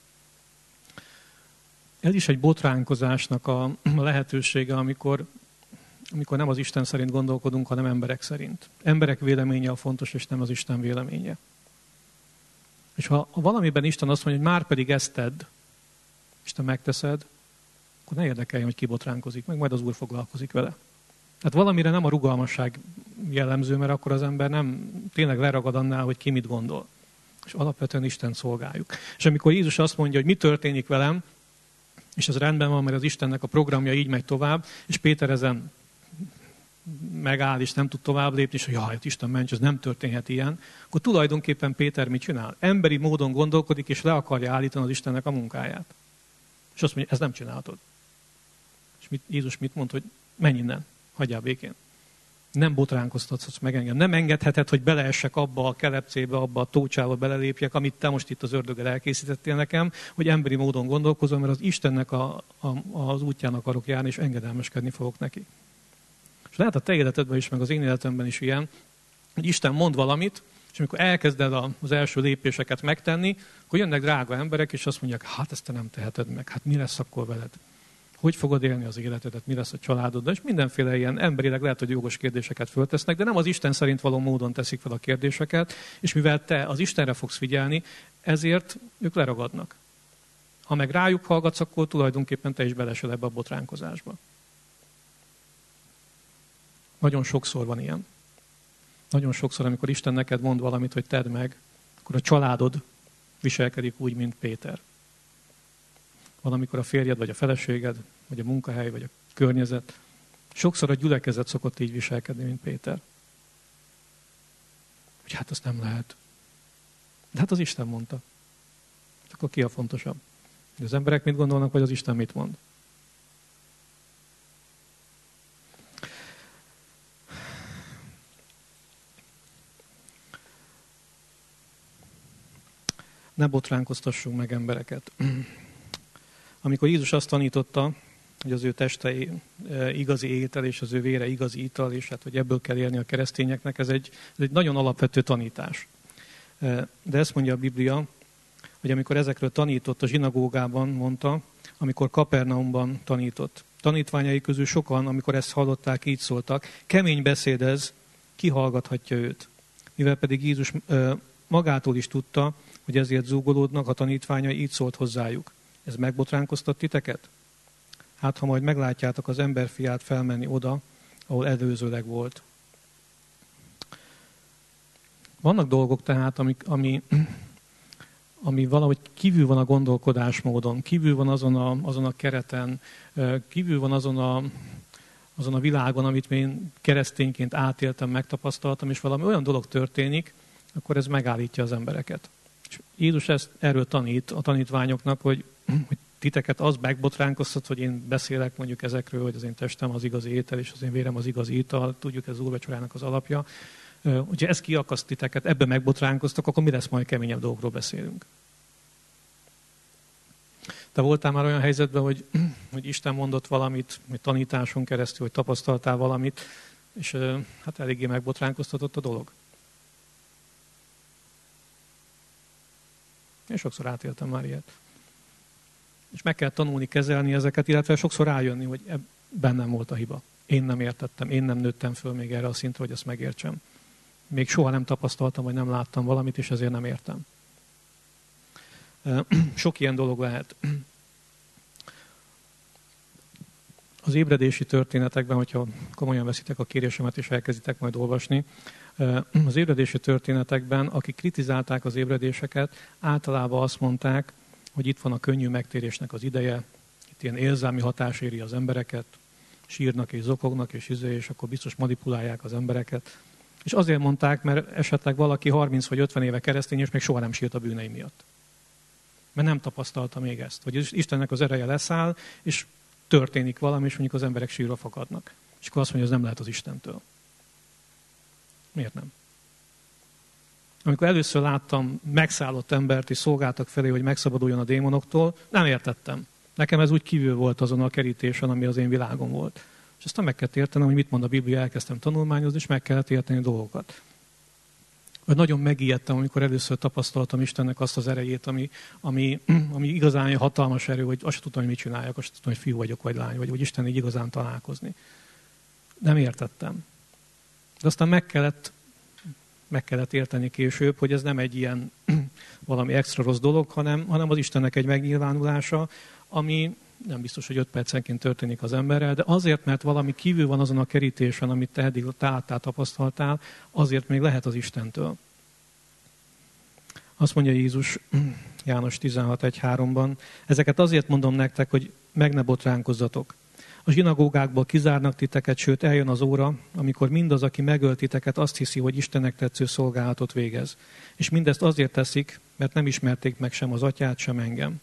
Ez is egy botránkozásnak a lehetősége, amikor nem az Isten szerint gondolkodunk, hanem emberek szerint. Emberek véleménye a fontos, és nem az Isten véleménye. És ha valamiben Isten azt mondja, hogy már pedig ezt tedd, és te megteszed, akkor ne érdekeljen, hogy ki botránkozik, meg majd az Úr foglalkozik vele. Tehát valamire nem a rugalmasság jellemző, mert akkor az ember nem tényleg leragad annál, hogy ki mit gondol. És alapvetően Isten szolgáljuk. És amikor Jézus azt mondja, hogy mi történik velem, és ez rendben van, mert az Istennek a programja így megy tovább, és Péter ezen megáll, és nem tud tovább lépni, és hogy jaj, Isten ments, ez nem történhet ilyen, akkor tulajdonképpen Péter mit csinál? Emberi módon gondolkodik, és le akarja állítani az Istennek a munkáját. És azt mondja, ezt nem csinálhatod. És Jézus mit mond, hogy menj innen, hagyjál békén. Nem botránkoztatsz meg engem. Nem engedheted, hogy beleessek abba a kelepcébe, abba a tócsába belelépjek, amit te most itt az ördöggel elkészítettél nekem, hogy emberi módon gondolkozom, mert az Istennek az útján akarok járni, és engedelmeskedni fogok neki. És lehet a te életedben is, meg az én életemben is ilyen, hogy Isten mond valamit, és amikor elkezded az első lépéseket megtenni, akkor jönnek drága emberek, és azt mondják, hát ezt te nem teheted meg, hát mi lesz akkor veled? Hogy fogod élni az életedet, mi lesz a családoddal, és mindenféle ilyen emberileg lehet, hogy jogos kérdéseket föltesznek, de nem az Isten szerint való módon teszik fel a kérdéseket, és mivel te az Istenre fogsz figyelni, ezért ők leragadnak. Ha meg rájuk hallgatsz, akkor tulajdonképpen te is belesel ebbe a botránkozásba. Nagyon sokszor van ilyen. Nagyon sokszor, amikor Isten neked mond valamit, hogy tedd meg, akkor a családod viselkedik úgy, mint Péter. Valamikor a férjed, vagy a feleséged, vagy a munkahely, vagy a környezet. Sokszor a gyülekezet szokott így viselkedni, mint Péter. Hogy hát azt nem lehet. De hát az Isten mondta. Akkor ki a fontosabb? Hogy az emberek mit gondolnak, vagy az Isten mit mond? Ne botránkoztassunk meg embereket. Amikor Jézus azt tanította, hogy az ő teste igazi étel, és az ő vére igazi ital, és hát, hogy ebből kell élni a keresztényeknek, ez egy nagyon alapvető tanítás. De ezt mondja a Biblia, hogy amikor ezekről tanított a zsinagógában, mondta, amikor Kapernaumban tanított. Tanítványai közül sokan, amikor ezt hallották, így szóltak, kemény beszéd ez, ki hallgathatja őt. Mivel pedig Jézus magától is tudta, hogy ezért zúgolódnak, a tanítványai így szólt hozzájuk. Ez megbotránkoztat titeket? Hát, ha majd meglátjátok az emberfiát felmenni oda, ahol előzőleg volt. Vannak dolgok tehát, ami valahogy kívül van a gondolkodásmódon, kívül van azon a kereten, kívül van azon a világon, amit én keresztényként átéltem, megtapasztaltam, és valami olyan dolog történik, akkor ez megállítja az embereket. És Jézus erről tanít a tanítványoknak, hogy titeket az megbotránkoztat, hogy én beszélek mondjuk ezekről, hogy az én testem az igazi étel, és az én vérem az igazi ital, tudjuk, ez az úrvacsorának az alapja. Hogyha ez kiakaszt titeket, ebben megbotránkoztak, akkor mi lesz, majd keményebb dolgokról beszélünk. Te voltál már olyan helyzetben, hogy Isten mondott valamit, hogy tanításon keresztül, hogy tapasztaltál valamit, és hát eléggé megbotránkoztatott a dolog? Én sokszor átéltem már ilyet. És meg kell tanulni kezelni ezeket, illetve sokszor rájönni, hogy bennem volt a hiba. Én nem értettem, én nem nőttem föl még erre a szintre, hogy ezt megértsem. Még soha nem tapasztaltam, vagy nem láttam valamit, és ezért nem értem. Sok ilyen dolog lehet. Az ébredési történetekben, hogyha komolyan veszitek a kérésemet, és elkezditek majd olvasni, az ébredési történetekben, akik kritizálták az ébredéseket, általában azt mondták, hogy itt van a könnyű megtérésnek az ideje, itt ilyen érzelmi hatás éri az embereket, sírnak és zokognak, és akkor biztos manipulálják az embereket. És azért mondták, mert esetleg valaki 30 vagy 50 éve keresztény, és még soha nem sírt a bűnei miatt. Mert nem tapasztalta még ezt, hogy Istennek az ereje leszáll, és történik valami, és mondjuk az emberek sírva fakadnak. És akkor azt mondja, hogy ez nem lehet az Istentől. Miért nem? Amikor először láttam megszállott embert, és szolgáltak felé, hogy megszabaduljon a démonoktól, nem értettem. Nekem ez úgy kívül volt azon a kerítésen, ami az én világom volt. És aztán meg kellett értenem, hogy mit mond a Biblia, elkezdtem tanulmányozni, és meg kellett érteni dolgokat. Vagy nagyon megijedtem, amikor először tapasztaltam Istennek azt az erejét, ami igazán hatalmas erő, hogy azt sem tudtam, hogy mit csináljak, azt sem tudtam, hogy fiú vagyok, vagy lány, vagy Isten így igazán találkozni. Nem értettem. De aztán meg kellett érteni később, hogy ez nem egy ilyen valami extra rossz dolog, hanem az Istennek egy megnyilvánulása, ami nem biztos, hogy 5 percenként történik az emberrel, de azért, mert valami kívül van azon a kerítésen, amit te eddig tapasztaltál, azért még lehet az Istentől. Azt mondja Jézus János 16:1-3-ban, ezeket azért mondom nektek, hogy meg ne botránkozzatok. A zsinagógákból kizárnak titeket, sőt eljön az óra, amikor mindaz, aki megölt titeket, azt hiszi, hogy Istennek tetsző szolgálatot végez. És mindezt azért teszik, mert nem ismerték meg sem az atyát, sem engem.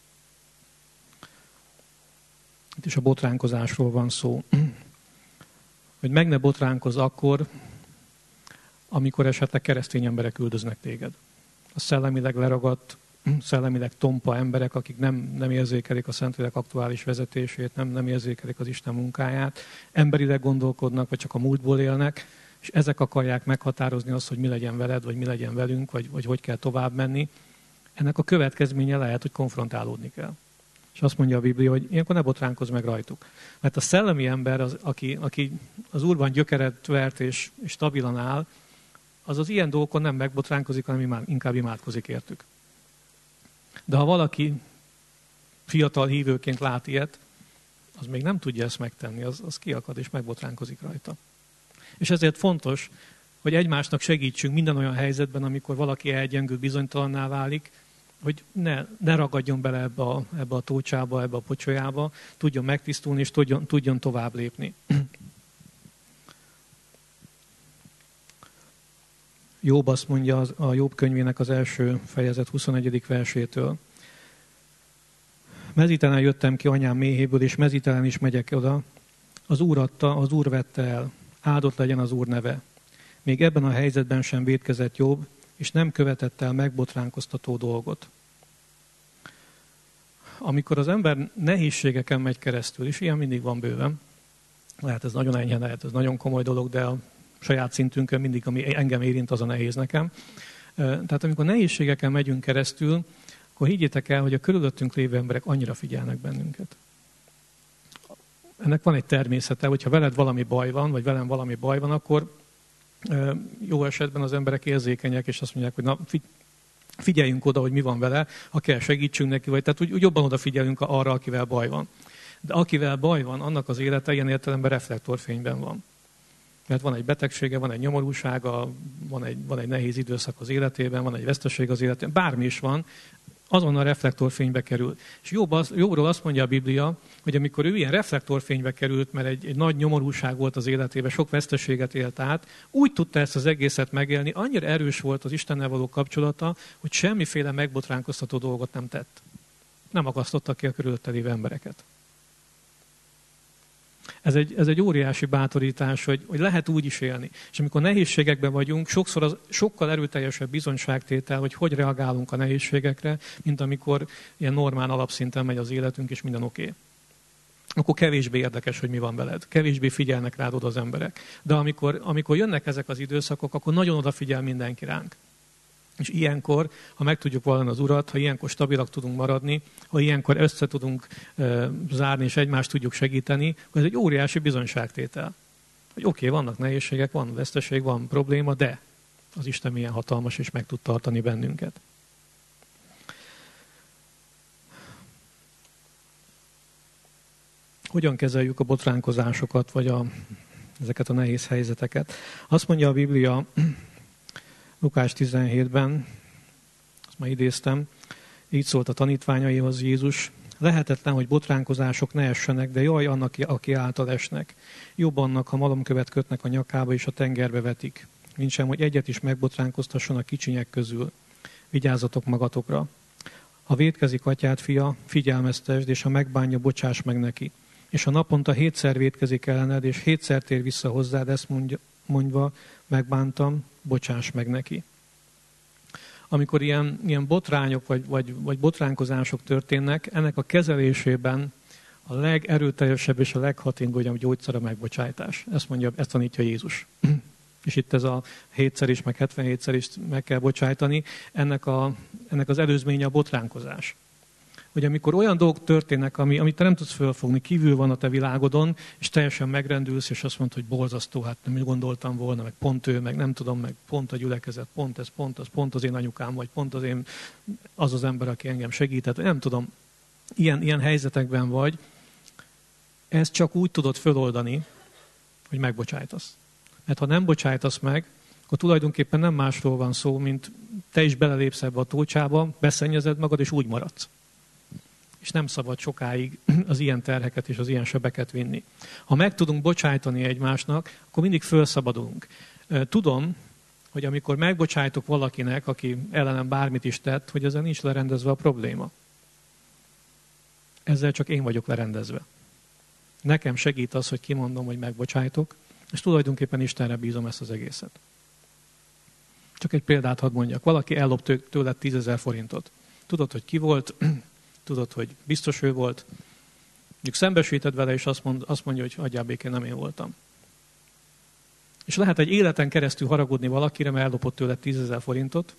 Itt is a botránkozásról van szó. Hogy meg ne botránkozz akkor, amikor esetleg keresztény emberek üldöznek téged. A szellemileg leragadt, szellemileg tompa emberek, akik nem érzékelik a Szentlélek aktuális vezetését, nem érzékelik az Isten munkáját, emberileg gondolkodnak, vagy csak a múltból élnek, és ezek akarják meghatározni azt, hogy mi legyen veled, vagy mi legyen velünk, vagy hogy kell tovább menni. Ennek a következménye lehet, hogy konfrontálódni kell. És azt mondja a Biblia, hogy ilyenkor ne botránkozz meg rajtuk. Mert a szellemi ember, aki az Úrban gyökeret vert és stabilan áll, az ilyen dolgokon nem megbotránkozik, hanem inkább imádkozik értük. De ha valaki fiatal hívőként lát ilyet, az még nem tudja ezt megtenni, az kiakad és megbotránkozik rajta. És ezért fontos, hogy egymásnak segítsünk minden olyan helyzetben, amikor valaki elgyengül, bizonytalanná válik, hogy ne ragadjon bele ebbe a tócsába, ebbe a pocsolyába, tudjon megtisztulni, és tudjon tovább lépni. Jobb azt mondja a Jobb könyvének az első fejezet 21. versétől. Mezítelen jöttem ki anyám méhéből, és mezítelen is megyek oda. Az Úr adta, az Úr vette el. Áldott legyen az Úr neve. Még ebben a helyzetben sem vétkezett Jobb, és nem követett el megbotránkoztató dolgot. Amikor az ember nehézségeken megy keresztül, és ilyen mindig van bőven, lehet ez nagyon enyhe, lehet ez nagyon komoly dolog, de a saját szintünkön mindig, ami engem érint, az a nehéz nekem. Tehát amikor nehézségeken megyünk keresztül, akkor higgyétek el, hogy a körülöttünk lévő emberek annyira figyelnek bennünket. Ennek van egy természete, hogyha veled valami baj van, vagy velem valami baj van, akkor jó esetben az emberek érzékenyek, és azt mondják, hogy na, Figyeljünk oda, hogy mi van vele, ha kell segítsünk neki, vagy tehát úgy jobban odafigyelünk arra, akivel baj van. De akivel baj van, annak az élete ilyen értelemben reflektorfényben van. Mert van egy betegsége, van egy nyomorúsága, van egy nehéz időszak az életében, van egy veszteség az életében, bármi is van, azonnal reflektorfénybe kerül. És Jóról azt mondja a Biblia, hogy amikor ő ilyen reflektorfénybe került, mert egy nagy nyomorúság volt az életében, sok veszteséget élt át, úgy tudta ezt az egészet megélni, annyira erős volt az Istennel való kapcsolata, hogy semmiféle megbotránkoztató dolgot nem tett. Nem akasztotta ki a körülötte lévő embereket. Ez egy óriási bátorítás, hogy lehet úgy is élni. És amikor nehézségekben vagyunk, sokszor az sokkal erőteljesebb bizonyságtétel, hogy reagálunk a nehézségekre, mint amikor ilyen normál alapszinten megy az életünk, és minden oké. Akkor kevésbé érdekes, hogy mi van veled. Kevésbé figyelnek rád oda az emberek. De amikor jönnek ezek az időszakok, akkor nagyon odafigyel mindenki ránk. És ilyenkor, ha meg tudjuk vallani az Urat, ha ilyenkor stabilak tudunk maradni, ha ilyenkor össze tudunk zárni, és egymást tudjuk segíteni, akkor ez egy óriási bizonyságtétel. Hogy oké, vannak nehézségek, van veszteség, van probléma, de az Isten milyen hatalmas, és meg tud tartani bennünket. Hogyan kezeljük a botránkozásokat, vagy ezeket a nehéz helyzeteket? Azt mondja a Biblia, Lukás 17-ben, azt már idéztem, így szólt a tanítványaihoz Jézus, lehetetlen, hogy botránkozások ne essenek, de jaj annak, aki által esnek. Jobb annak, ha malomkövet kötnek a nyakába és a tengerbe vetik. Mintsem, hogy egyet is megbotránkoztasson a kicsinyek közül. Vigyázzatok magatokra. Ha vétkezik atyád fia, figyelmeztesd, és ha megbánja, bocsáss meg neki. És ha naponta 7-szer vétkezik ellened, és 7-szer tér vissza hozzád, ezt mondva, megbántam, bocsáss meg neki. Amikor ilyen botrányok vagy botránkozások történnek, ennek a kezelésében a legerőteljesebb és a leghatékonyabb gyógyszer a megbocsájtás. Ezt tanítja Jézus. És itt ez a 7-szer is, meg 77-szer is meg kell bocsájtani, ennek az előzménye a botránkozás. Hogy amikor olyan dolgok történnek, amit te nem tudsz fölfogni, kívül van a te világodon, és teljesen megrendülsz, és azt mondod, hogy borzasztó, hát nem is gondoltam volna, meg pont ő, meg nem tudom, meg pont a gyülekezet, pont ez, pont az, pont az én anyukám, vagy pont az az ember, aki engem segített, nem tudom, ilyen helyzetekben vagy, ezt csak úgy tudod föloldani, hogy megbocsájtasz. Mert ha nem bocsájtasz meg, akkor tulajdonképpen nem másról van szó, mint te is belelépsz ebbe a tócsába, beszennyezed magad, és úgy maradsz. És nem szabad sokáig az ilyen terheket és az ilyen sebeket vinni. Ha meg tudunk bocsájtani egymásnak, akkor mindig felszabadulunk. Tudom, hogy amikor megbocsájtok valakinek, aki ellenem bármit is tett, hogy ezzel nincs lerendezve a probléma. Ezzel csak én vagyok lerendezve. Nekem segít az, hogy kimondom, hogy megbocsájtok, és tulajdonképpen Istenre bízom ezt az egészet. Csak egy példát hadd mondjak. Valaki ellop tőled 10 000 forintot. Tudod, hogy ki volt, tudod, hogy biztos ő volt. Mondjuk szembesíted vele, és azt mondja, hogy adjál békén, nem én voltam. És lehet egy életen keresztül haragudni valakire, mert ellopott tőle 10 000 forintot.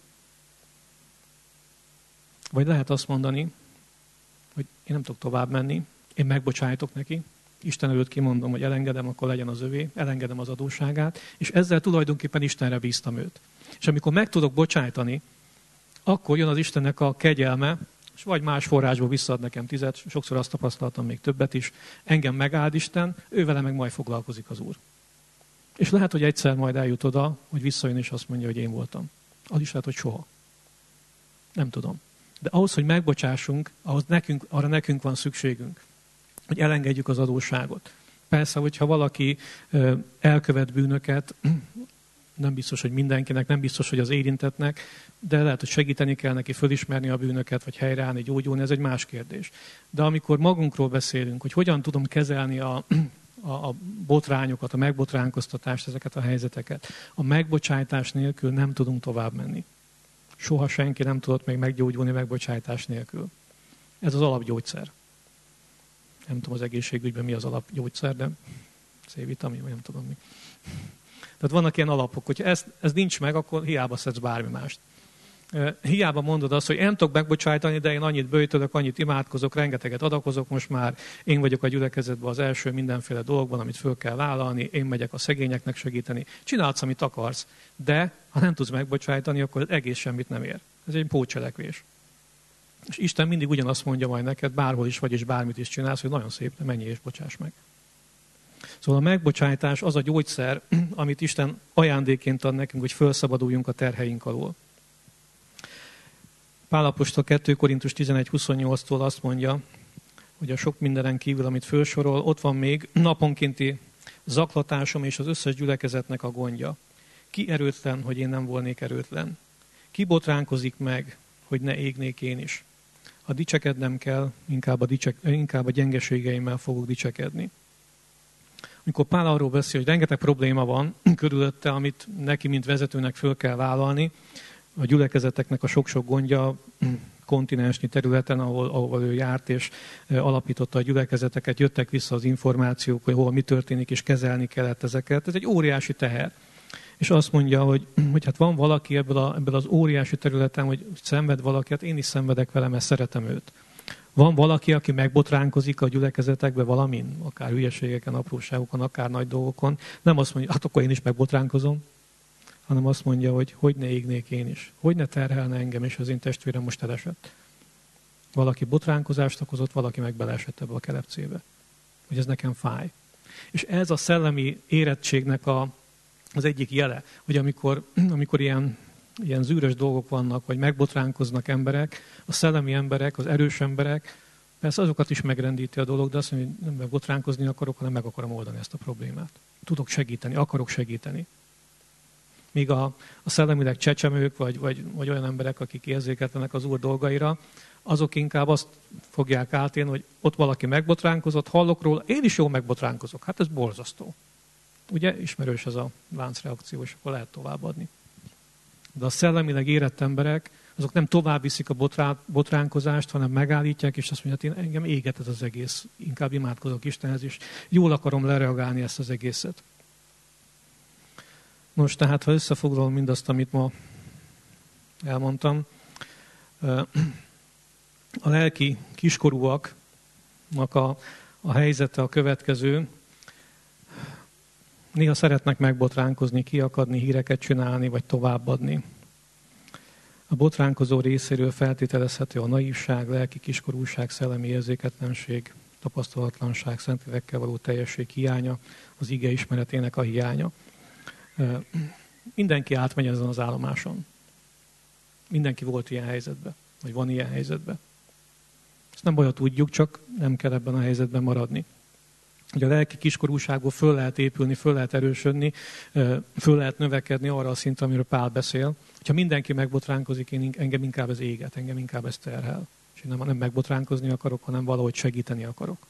Vagy lehet azt mondani, hogy én nem tudok tovább menni, én megbocsájtok neki, Isten előtt kimondom, hogy elengedem, akkor legyen az övé, elengedem az adósságát, és ezzel tulajdonképpen Istenre bíztam őt. És amikor meg tudok bocsájtani, akkor jön az Istennek a kegyelme, és vagy más forrásból visszaad nekem 10, sokszor azt tapasztaltam, még többet is, engem megáld Isten, ő vele meg majd foglalkozik az Úr. És lehet, hogy egyszer majd eljut oda, hogy visszajön és azt mondja, hogy én voltam. Az is lehet, hogy soha. Nem tudom. De ahhoz, hogy megbocsássunk, arra nekünk van szükségünk, hogy elengedjük az adósságot. Persze, hogyha valaki elkövet bűnöket, nem biztos, hogy mindenkinek, nem biztos, hogy az érintettnek, de lehet, hogy segíteni kell neki fölismerni a bűnöket, vagy helyreállni, gyógyulni, ez egy más kérdés. De amikor magunkról beszélünk, hogy hogyan tudom kezelni a botrányokat, a megbotránkoztatást, ezeket a helyzeteket, a megbocsájtás nélkül nem tudunk tovább menni. Soha senki nem tudott még meggyógyulni megbocsájtás nélkül. Ez az alapgyógyszer. Nem tudom az egészségügyben mi az alapgyógyszer, de C-vitamin, vagy nem tudom mi. Tehát vannak ilyen alapok, hogyha ez nincs meg, akkor hiába szedsz bármi mást. Hiába mondod azt, hogy nem tudok megbocsájtani, de én annyit böjtölök, annyit imádkozok, rengeteget adakozok most már, én vagyok a gyülekezetben az első mindenféle dolgban, amit föl kell vállalni, én megyek a szegényeknek segíteni. Csinálsz, amit akarsz, de ha nem tudsz megbocsájtani, akkor az egész semmit nem ér. Ez egy pótcselekvés. És Isten mindig ugyanazt mondja majd neked, bárhol is vagy, és bármit is csinálsz, hogy nagyon szép, de menj és bocsáss meg. Szóval a megbocsájtás az a gyógyszer, amit Isten ajándékként ad nekünk, hogy felszabaduljunk a terheink alól. Pál apostol 2 Korintus 11.28-tól azt mondja, hogy a sok mindenen kívül, amit felsorol, ott van még naponkénti zaklatásom és az összes gyülekezetnek a gondja. Ki erőtlen, hogy én nem volnék erőtlen? Ki botránkozik meg, hogy ne égnék én is? Ha dicsekednem kell, inkább a gyengeségeimmel fogok dicsekedni. Amikor Pál arról beszél, hogy rengeteg probléma van körülötte, amit neki, mint vezetőnek föl kell vállalni, a gyülekezeteknek a sok-sok gondja kontinensnyi területen, ahol ő járt és alapította a gyülekezeteket, jöttek vissza az információk, hogy hol mi történik, és kezelni kellett ezeket. Ez egy óriási teher. És azt mondja, hogy hát van valaki ebből az óriási területen, hogy szenved valaki, hát én is szenvedek vele, mert szeretem őt. Van valaki, aki megbotránkozik a gyülekezetekbe valamin, akár hülyeségeken, apróságokon, akár nagy dolgokon. Nem azt mondja, hát akkor én is megbotránkozom, hanem azt mondja, hogy ne égnék én is. Hogy ne terhelne engem, és az én testvérem most elesett. Valaki botránkozást okozott, valaki meg beleesett ebbe a kelepcébe. Hogy ez nekem fáj. És ez a szellemi érettségnek az egyik jele, hogy amikor ilyen zűrös dolgok vannak, vagy megbotránkoznak emberek, a szellemi emberek, az erős emberek, persze azokat is megrendíti a dolog, de azt mondja, hogy nem megbotránkozni akarok, hanem meg akarom oldani ezt a problémát. Tudok segíteni, akarok segíteni. Míg a szellemileg csecsemők, vagy olyan emberek, akik érzéketlenek az Úr dolgaira, azok inkább azt fogják átélni, hogy ott valaki megbotránkozott, hallok róla, én is jól megbotránkozok. Hát ez borzasztó. Ugye ismerős ez a láncreakció, és akkor lehet továbbadni. De a szellemileg érett emberek, azok nem tovább viszik a botránkozást, hanem megállítják, és azt mondják, hogy engem éget ez az egész. Inkább imádkozok Istenhez, és jól akarom lereagálni ezt az egészet. Nos, tehát ha összefoglalom mindazt, amit ma elmondtam, a lelki kiskorúaknak a helyzete a következő. Néha szeretnek megbotránkozni, kiakadni, híreket csinálni, vagy továbbadni. A botránkozó részéről feltételezhető a naívság, lelki kiskorúság, szellemi érzéketlenség, tapasztalatlanság, szentlélekkel való teljesség hiánya, az ige ismeretének a hiánya. Mindenki átmegy ezen az állomáson. Mindenki volt ilyen helyzetben, vagy van ilyen helyzetben. Ezt nem baj, ha tudjuk, csak nem kell ebben a helyzetben maradni. Hogy a lelki kiskorúságból föl lehet épülni, föl lehet erősödni, föl lehet növekedni arra a szintre, amiről Pál beszél. Ha mindenki megbotránkozik, engem inkább ez éget, engem inkább ez terhel. És én nem megbotránkozni akarok, hanem valahogy segíteni akarok.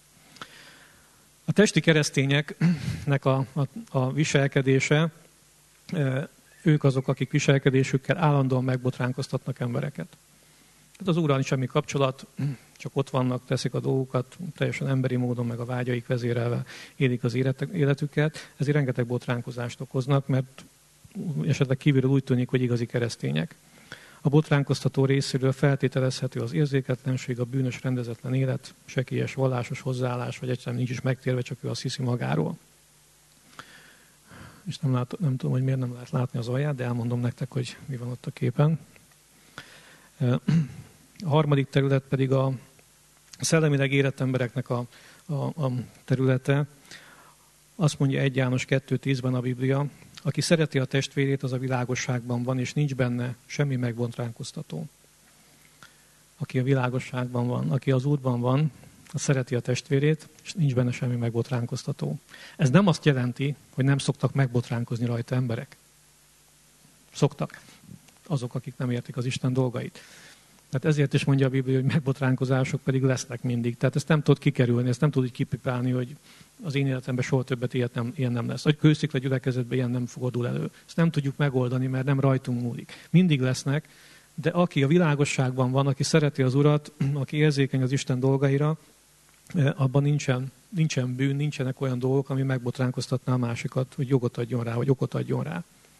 A testi keresztényeknek a viselkedése, ők azok, akik viselkedésükkel állandóan megbotránkoztatnak embereket. Tehát az Úrral semmi kapcsolat, csak ott vannak, teszik a dolgokat, teljesen emberi módon, meg a vágyaik vezérelve élik az életüket. Ezért rengeteg botránkozást okoznak, mert esetleg kívülről úgy tűnik, hogy igazi keresztények. A botránkoztató részéről feltételezhető az érzéketlenség, a bűnös rendezetlen élet, sekélyes vallásos hozzáállás, vagy egyszerűen nincs is megtérve, csak ő azt hiszi magáról. És nem tudom, hogy miért nem lehet látni az alját, de elmondom nektek, hogy mi van ott a képen. A harmadik terület pedig a szellemileg érett embereknek a területe. Azt mondja 1 János 2.10-ben a Biblia, aki szereti a testvérét, az a világosságban van, és nincs benne semmi megbotránkoztató. Aki a világosságban van, aki az Úrban van, az szereti a testvérét, és nincs benne semmi megbotránkoztató. Ez nem azt jelenti, hogy nem szoktak megbotránkozni rajta emberek. Szoktak. Azok, akik nem értik az Isten dolgait. Tehát ezért is mondja a Biblia, hogy megbotránkozások pedig lesznek mindig. Tehát ezt nem tudod kikerülni, ezt nem tudod kipipálni, hogy az én életemben soha többet ilyen nem lesz. Egy kőszikla gyülekezetben ilyen nem fordul elő. Ezt nem tudjuk megoldani, mert nem rajtunk múlik. Mindig lesznek, de aki a világosságban van, aki szereti az Urat, aki érzékeny az Isten dolgaira, abban nincsen bűn, nincsenek olyan dolgok, ami megbotránkoztatná a másikat, hogy jogot adjon rá, vagy okot adjon rá.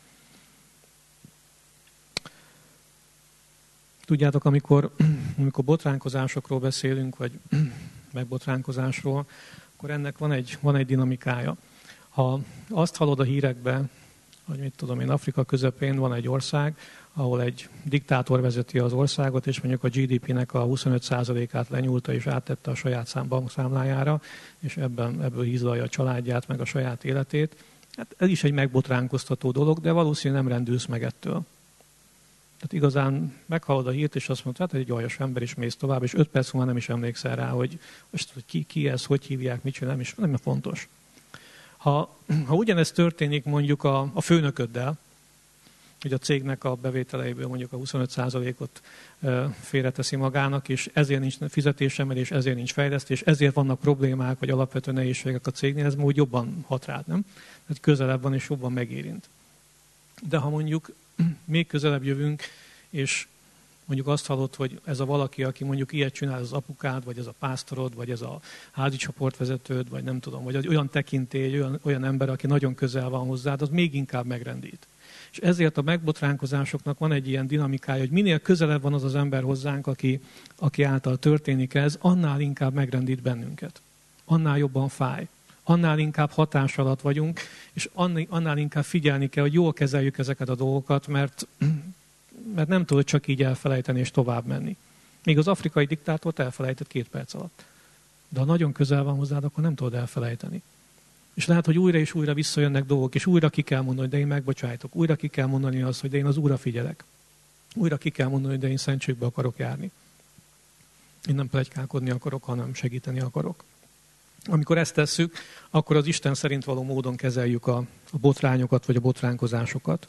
Tudjátok, amikor botránkozásokról beszélünk, vagy megbotránkozásról, akkor ennek van egy dinamikája. Ha azt hallod a hírekbe, vagy mit tudom én, Afrika közepén van egy ország, ahol egy diktátor vezeti az országot, és mondjuk a GDP-nek a 25%-át lenyúlta és áttette a saját bankszámlájára, és ebből hízlalja a családját, meg a saját életét. Hát ez is egy megbotránkoztató dolog, de valószínűleg nem rendülsz meg ettől. Tehát igazán meghallod a hírt, és azt mondod, hát egy aljas ember, is mész tovább, és 5 perc múlva nem is emlékszel rá, hogy ki ez, hogy hívják, mit csinál, és nem fontos. Ha ugyanezt történik mondjuk a főnököddel, hogy a cégnek a bevételeiből mondjuk a 25%-ot félreteszi magának, és ezért nincs fizetésemelés, ezért nincs fejlesztés, ezért vannak problémák, vagy alapvető nehézségek a cégnél, ez úgy jobban hat rád, nem? Tehát közelebb van, és jobban megérint. De ha mondjuk még közelebb jövünk, és mondjuk azt hallod, hogy ez a valaki, aki mondjuk ilyet csinál, az apukád, vagy ez a pásztorod, vagy ez a házi csoportvezetőd, vagy nem tudom, vagy olyan tekintély, olyan ember, aki nagyon közel van hozzád, az még inkább megrendít. És ezért a megbotránkozásoknak van egy ilyen dinamikája, hogy minél közelebb van az az ember hozzánk, aki által történik ez, annál inkább megrendít bennünket. Annál jobban fáj. Annál inkább hatás alatt vagyunk, és annál inkább figyelni kell, hogy jól kezeljük ezeket a dolgokat, mert nem tudod csak így elfelejteni és tovább menni. Még az afrikai diktátort elfelejtett 2 perc alatt. De ha nagyon közel van hozzád, akkor nem tudod elfelejteni. És lehet, hogy újra és újra visszajönnek dolgok, és újra ki kell mondani, de én megbocsájtok. Újra ki kell mondani azt, hogy de én az Úrra figyelek. Újra ki kell mondani, hogy de én szentségbe akarok járni. Én nem pletykálkodni akarok, hanem segíteni akarok. Amikor ezt tesszük, akkor az Isten szerint való módon kezeljük a botrányokat, vagy a botránkozásokat.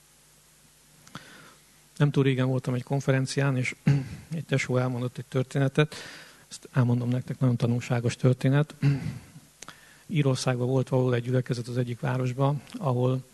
Nem túl régen voltam egy konferencián, és egy tesó elmondott egy történetet. Ezt elmondom nektek, nagyon tanulságos történet. Írországban volt valahol egy gyülekezet az egyik városban, ahol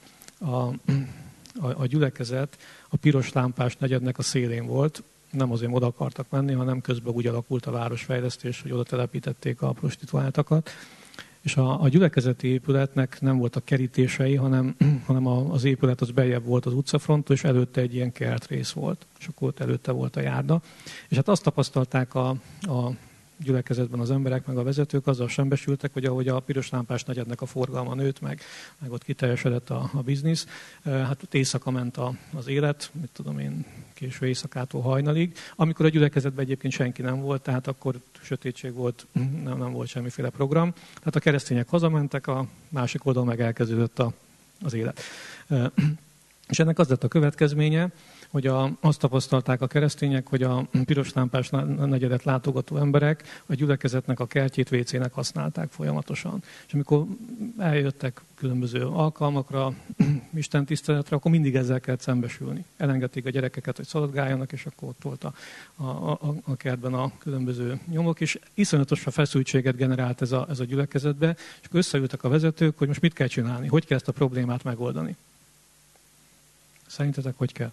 a gyülekezet a piros lámpás negyednek a szélén volt. Nem azért oda akartak menni, hanem közben úgy alakult a városfejlesztés, hogy oda telepítették a prostituáltakat. És a gyülekezeti épületnek nem voltak kerítései, hanem az épület az beljebb volt az utcafronton, és előtte egy ilyen kertrész volt. És akkor ott előtte volt a járda. És hát azt tapasztalták a gyülekezetben az emberek, meg a vezetők azzal szembesültek, hogy ahogy a piros lámpás negyednek a forgalma nőtt, meg ott kiteljesedett a biznisz, hát ott éjszaka ment az élet, mit tudom én, késő éjszakától hajnalig, amikor a gyülekezetben egyébként senki nem volt, tehát akkor sötétség volt, nem volt semmiféle program. Tehát a keresztények hazamentek, a másik oldalon meg elkezdődött az élet. És ennek az lett a következménye, hogy azt tapasztalták a keresztények, hogy a piros lámpás negyedet látogató emberek a gyülekezetnek a kertjét WC-nek használták folyamatosan. És amikor eljöttek különböző alkalmakra, istentiszteletre, akkor mindig ezzel kellett szembesülni. Elengedték a gyerekeket, hogy szaladgáljanak, és akkor ott volt a kertben a különböző nyomok, és iszonyatos a feszültséget generált ez a gyülekezetbe, és akkor összeültek a vezetők, hogy most mit kell csinálni, hogy kell ezt a problémát megoldani. Szerintetek hogy kell?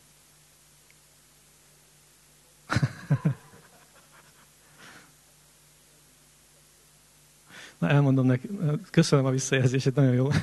Na, elmondom neki, köszönöm a visszajelzését, nagyon jó.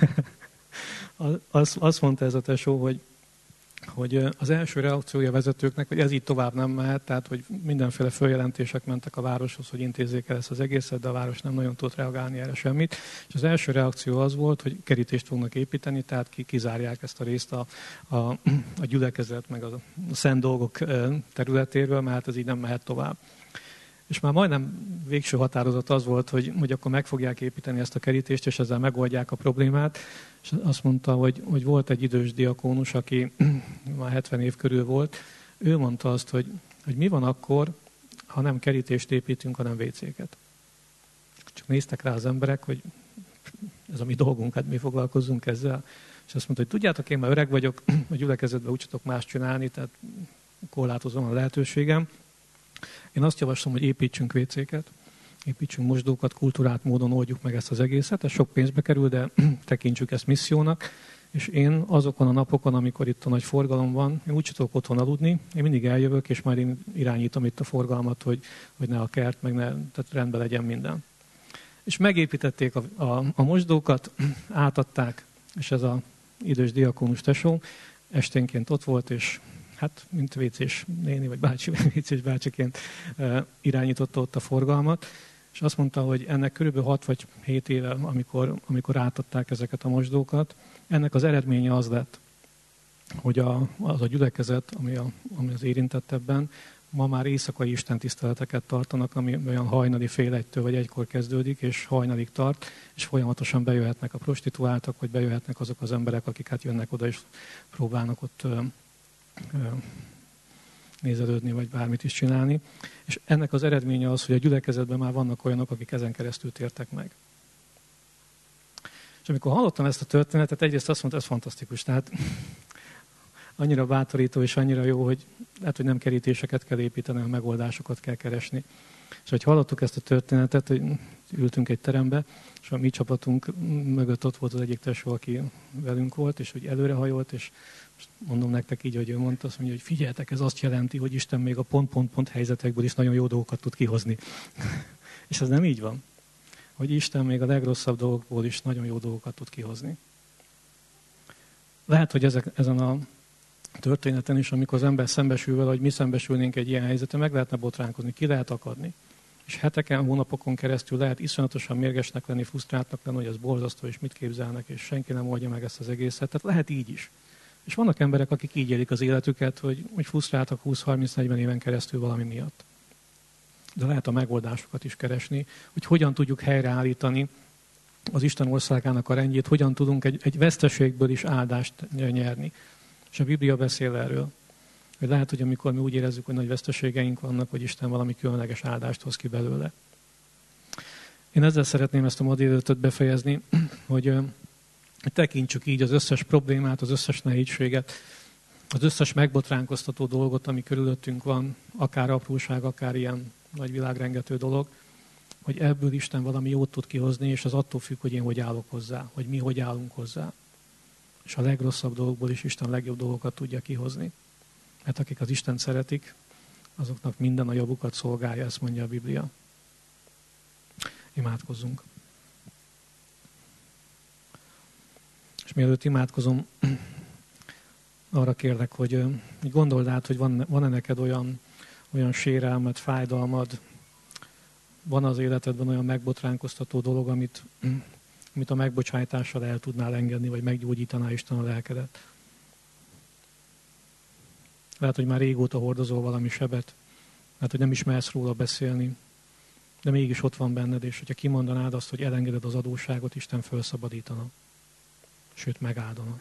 Azt mondta ez a tesó, hogy az első reakciója a vezetőknek, hogy ez így tovább nem mehet, tehát hogy mindenféle följelentések mentek a városhoz, hogy intézzék el ezt az egészet, de a város nem nagyon tudott reagálni erre semmit. És az első reakció az volt, hogy kerítést fognak építeni, tehát kizárják ezt a részt a gyülekezet, meg a szent dolgok területéről, mert ez így nem mehet tovább. És már majdnem végső határozat az volt, hogy akkor meg fogják építeni ezt a kerítést, és ezzel megoldják a problémát. És azt mondta, hogy volt egy idős diakónus, aki már 70 év körül volt. Ő mondta azt, hogy mi van akkor, ha nem kerítést építünk, hanem WC-ket. Csak néztek rá az emberek, hogy ez a mi dolgunk, hát mi foglalkozzunk ezzel. És azt mondta, hogy tudjátok, én már öreg vagyok, a gyülekezetben úgy tudok más csinálni, tehát korlátozom a lehetőségem. Én azt javaslom, hogy építsünk WC-ket, építsünk mosdókat, kultúrált módon oldjuk meg ezt az egészet. Ez sok pénzbe kerül, de tekintsük ezt missziónak. És én azokon a napokon, amikor itt a nagy forgalom van, én úgy tudok otthon aludni, én mindig eljövök, és majd én irányítom itt a forgalmat, hogy ne a kert, tehát rendben legyen minden. És megépítették a mosdókat, átadták, és ez az idős diakónus tesó esténként ott volt, és hát, mint WC-s néni, vagy bácsi, WC-s bácsiként irányította ott a forgalmat, És azt mondta, hogy ennek körülbelül 6 vagy 7 éve, amikor átadták ezeket a mosdókat, ennek az eredménye az lett, hogy az a gyülekezet, ami az érintett ebben, ma már éjszakai istentiszteleteket tartanak, ami olyan hajnali fél egytől vagy egykor kezdődik, és hajnalig tart, és folyamatosan bejöhetnek a prostituáltak, vagy bejöhetnek azok az emberek, akik hát jönnek oda, és próbálnak ott nézelődni, vagy bármit is csinálni. És ennek az eredménye az, hogy a gyülekezetben már vannak olyanok, akik ezen keresztül tértek meg. És amikor hallottam ezt a történetet, egyrészt azt mondta, ez fantasztikus. Tehát annyira bátorító és annyira jó, hogy lehet, hogy nem kerítéseket kell építeni, hanem megoldásokat kell keresni. És hogy hallottuk ezt a történetet, hogy ültünk egy terembe, és a mi csapatunk mögött ott volt az egyik tesó, aki velünk volt, és hogy előrehajolt, és mondom nektek így, hogy ő mondta, azt mondja, hogy figyeljetek, ez azt jelenti, hogy Isten még a pont helyzetekből is nagyon jó dolgokat tud kihozni. És ez nem így van. Hogy Isten még a legrosszabb dolgokból is nagyon jó dolgokat tud kihozni. Lehet, hogy ezen a történeten is, amikor az ember szembesül vele, hogy mi szembesülnénk egy ilyen helyzetre, meg lehetne botránkozni, ki lehet akadni. És heteken, hónapokon keresztül lehet iszonyatosan mérgesnek lenni, frusztráltnak lenni, hogy ez borzasztó, és mit képzelnek, és senki nem oldja meg ezt az egészet. Tehát lehet így is. És vannak emberek, akik így élik az életüket, hogy frusztráltak 20-30-40 éven keresztül valami miatt. De lehet a megoldásokat is keresni, hogy hogyan tudjuk helyreállítani az Isten országának a rendjét, hogyan tudunk egy veszteségből is áldást nyerni. És a Biblia beszél erről, hogy lehet, hogy amikor mi úgy érezzük, hogy nagy veszteségeink vannak, hogy Isten valami különleges áldást hoz ki belőle. Én ezzel szeretném ezt a ma délelőttöt befejezni, hogy tekintsük így az összes problémát, az összes nehézséget, az összes megbotránkoztató dolgot, ami körülöttünk van, akár apróság, akár ilyen nagy világrengető dolog, hogy ebből Isten valami jót tud kihozni, és az attól függ, hogy én hogy állok hozzá, hogy mi hogy állunk hozzá. És a legrosszabb dolgokból is Isten legjobb dolgokat tudja kihozni. Mert akik az Istent szeretik, azoknak minden a javukat szolgálja, ezt mondja a Biblia. Imádkozzunk. És mielőtt imádkozom, arra kérlek, hogy gondold át, hogy van-e neked olyan sérelmed, fájdalmad, van az életedben olyan megbotránkoztató dolog, amit a megbocsájtással el tudnál engedni, vagy meggyógyítaná Isten a lelkedet. Lehet, hogy már régóta hordozol valami sebet, lehet, hogy nem is mersz róla beszélni, de mégis ott van benned, és hogyha kimondanád azt, hogy elengeded az adósságot, Isten felszabadítana, sőt megáldana.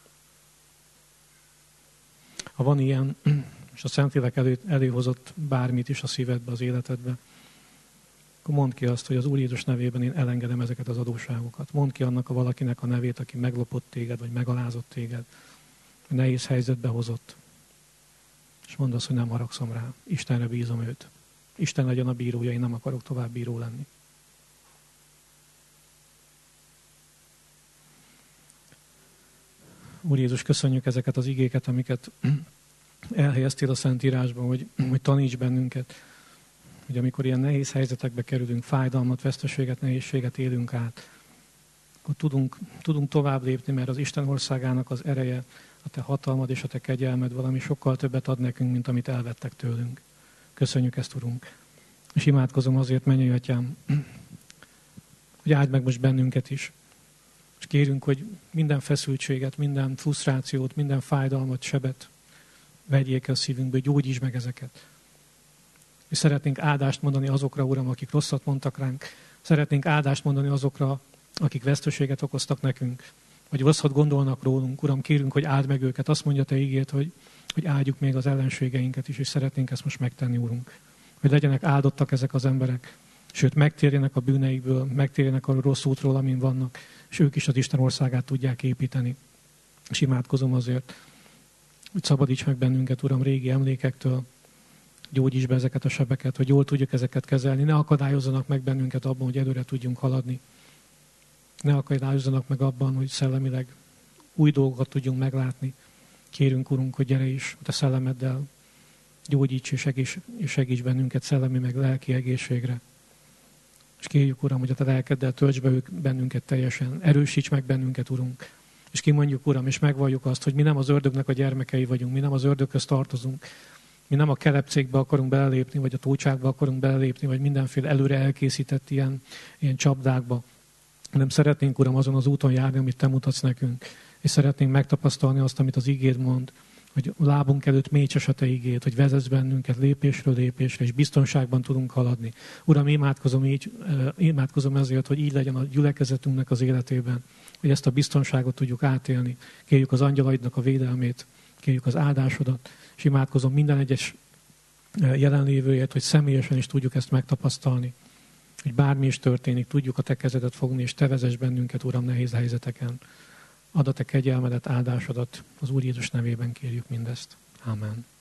Ha van ilyen, és a Szentlélek előhozott bármit is a szívedbe, az életedbe, akkor mondd ki azt, hogy az Úr Jézus nevében én elengedem ezeket az adósságokat. Mondd ki annak a valakinek a nevét, aki meglopott téged, vagy megalázott téged, hogy nehéz helyzetbe hozott. És mondd azt, hogy nem haragszom rá. Istenre bízom őt. Isten legyen a bírója, én nem akarok tovább bíró lenni. Úr Jézus, köszönjük ezeket az igéket, amiket elhelyeztél a Szentírásban, hogy taníts bennünket, hogy amikor ilyen nehéz helyzetekbe kerülünk, fájdalmat, veszteséget, nehézséget élünk át, akkor tudunk tovább lépni, mert az Isten országának az ereje, a te hatalmad és a te kegyelmed valami sokkal többet ad nekünk, mint amit elvettek tőlünk. Köszönjük ezt, Urunk. És imádkozom azért, mennyei Atyám, hogy áld meg most bennünket is. És kérünk, hogy minden feszültséget, minden frusztrációt, minden fájdalmat, sebet vegyék el a szívünkből, gyógyítsd meg ezeket. És szeretnénk áldást mondani azokra, Uram, akik rosszat mondtak ránk. Szeretnénk áldást mondani azokra, akik veszteséget okoztak nekünk, vagy rosszat gondolnak rólunk. Uram, kérünk, hogy áld meg őket. Azt mondja te ígért, hogy áldjuk még az ellenségeinket is, és szeretnénk ezt most megtenni, Urunk. Hogy legyenek áldottak ezek az emberek, sőt, megtérjenek a bűneikből, megtérjenek a rossz útról, amin vannak, és ők is az Isten országát tudják építeni. És imádkozom azért, hogy szabadíts meg bennünket, Uram, régi emlékektől, gyógyíts be ezeket a sebeket, hogy jól tudjuk ezeket kezelni, ne akadályozzanak meg bennünket abban, hogy előre tudjunk haladni. Ne akadályozzanak meg abban, hogy szellemileg új dolgokat tudjunk meglátni. Kérünk, Urunk, hogy gyere is a te szellemeddel, gyógyíts és segíts bennünket szellemi meg lelki egészségre. És kérjük, Uram, hogy a te lelkeddel tölts be bennünket teljesen, erősíts meg bennünket, Urunk. És kimondjuk, Uram, és megvalljuk azt, hogy mi nem az ördögnek a gyermekei vagyunk, mi nem az ördöghöz tartozunk, Mi nem a kelepcékbe akarunk belelépni, vagy a tócsákba akarunk belelépni, vagy mindenféle előre elkészített ilyen csapdákba. Nem szeretnénk, Uram, azon az úton járni, amit Te mutatsz nekünk. És szeretnénk megtapasztalni azt, amit az igéd mond, hogy lábunk előtt mécses a Te igéd, hogy vezetsz bennünket lépésről lépésre, és biztonságban tudunk haladni. Uram, imádkozom ezért, hogy így legyen a gyülekezetünknek az életében, hogy ezt a biztonságot tudjuk átélni. Kérjük az angyalaidnak a védelmét, kérjük az áldásodat, és imádkozom minden egyes jelenlévőért, hogy személyesen is tudjuk ezt megtapasztalni. Hogy bármi is történik, tudjuk a Te kezedet fogni, és Te vezess bennünket, Uram, nehéz helyzeteken. Add a Te kegyelmedet, áldásodat, az Úr Jézus nevében kérjük mindezt. Amen.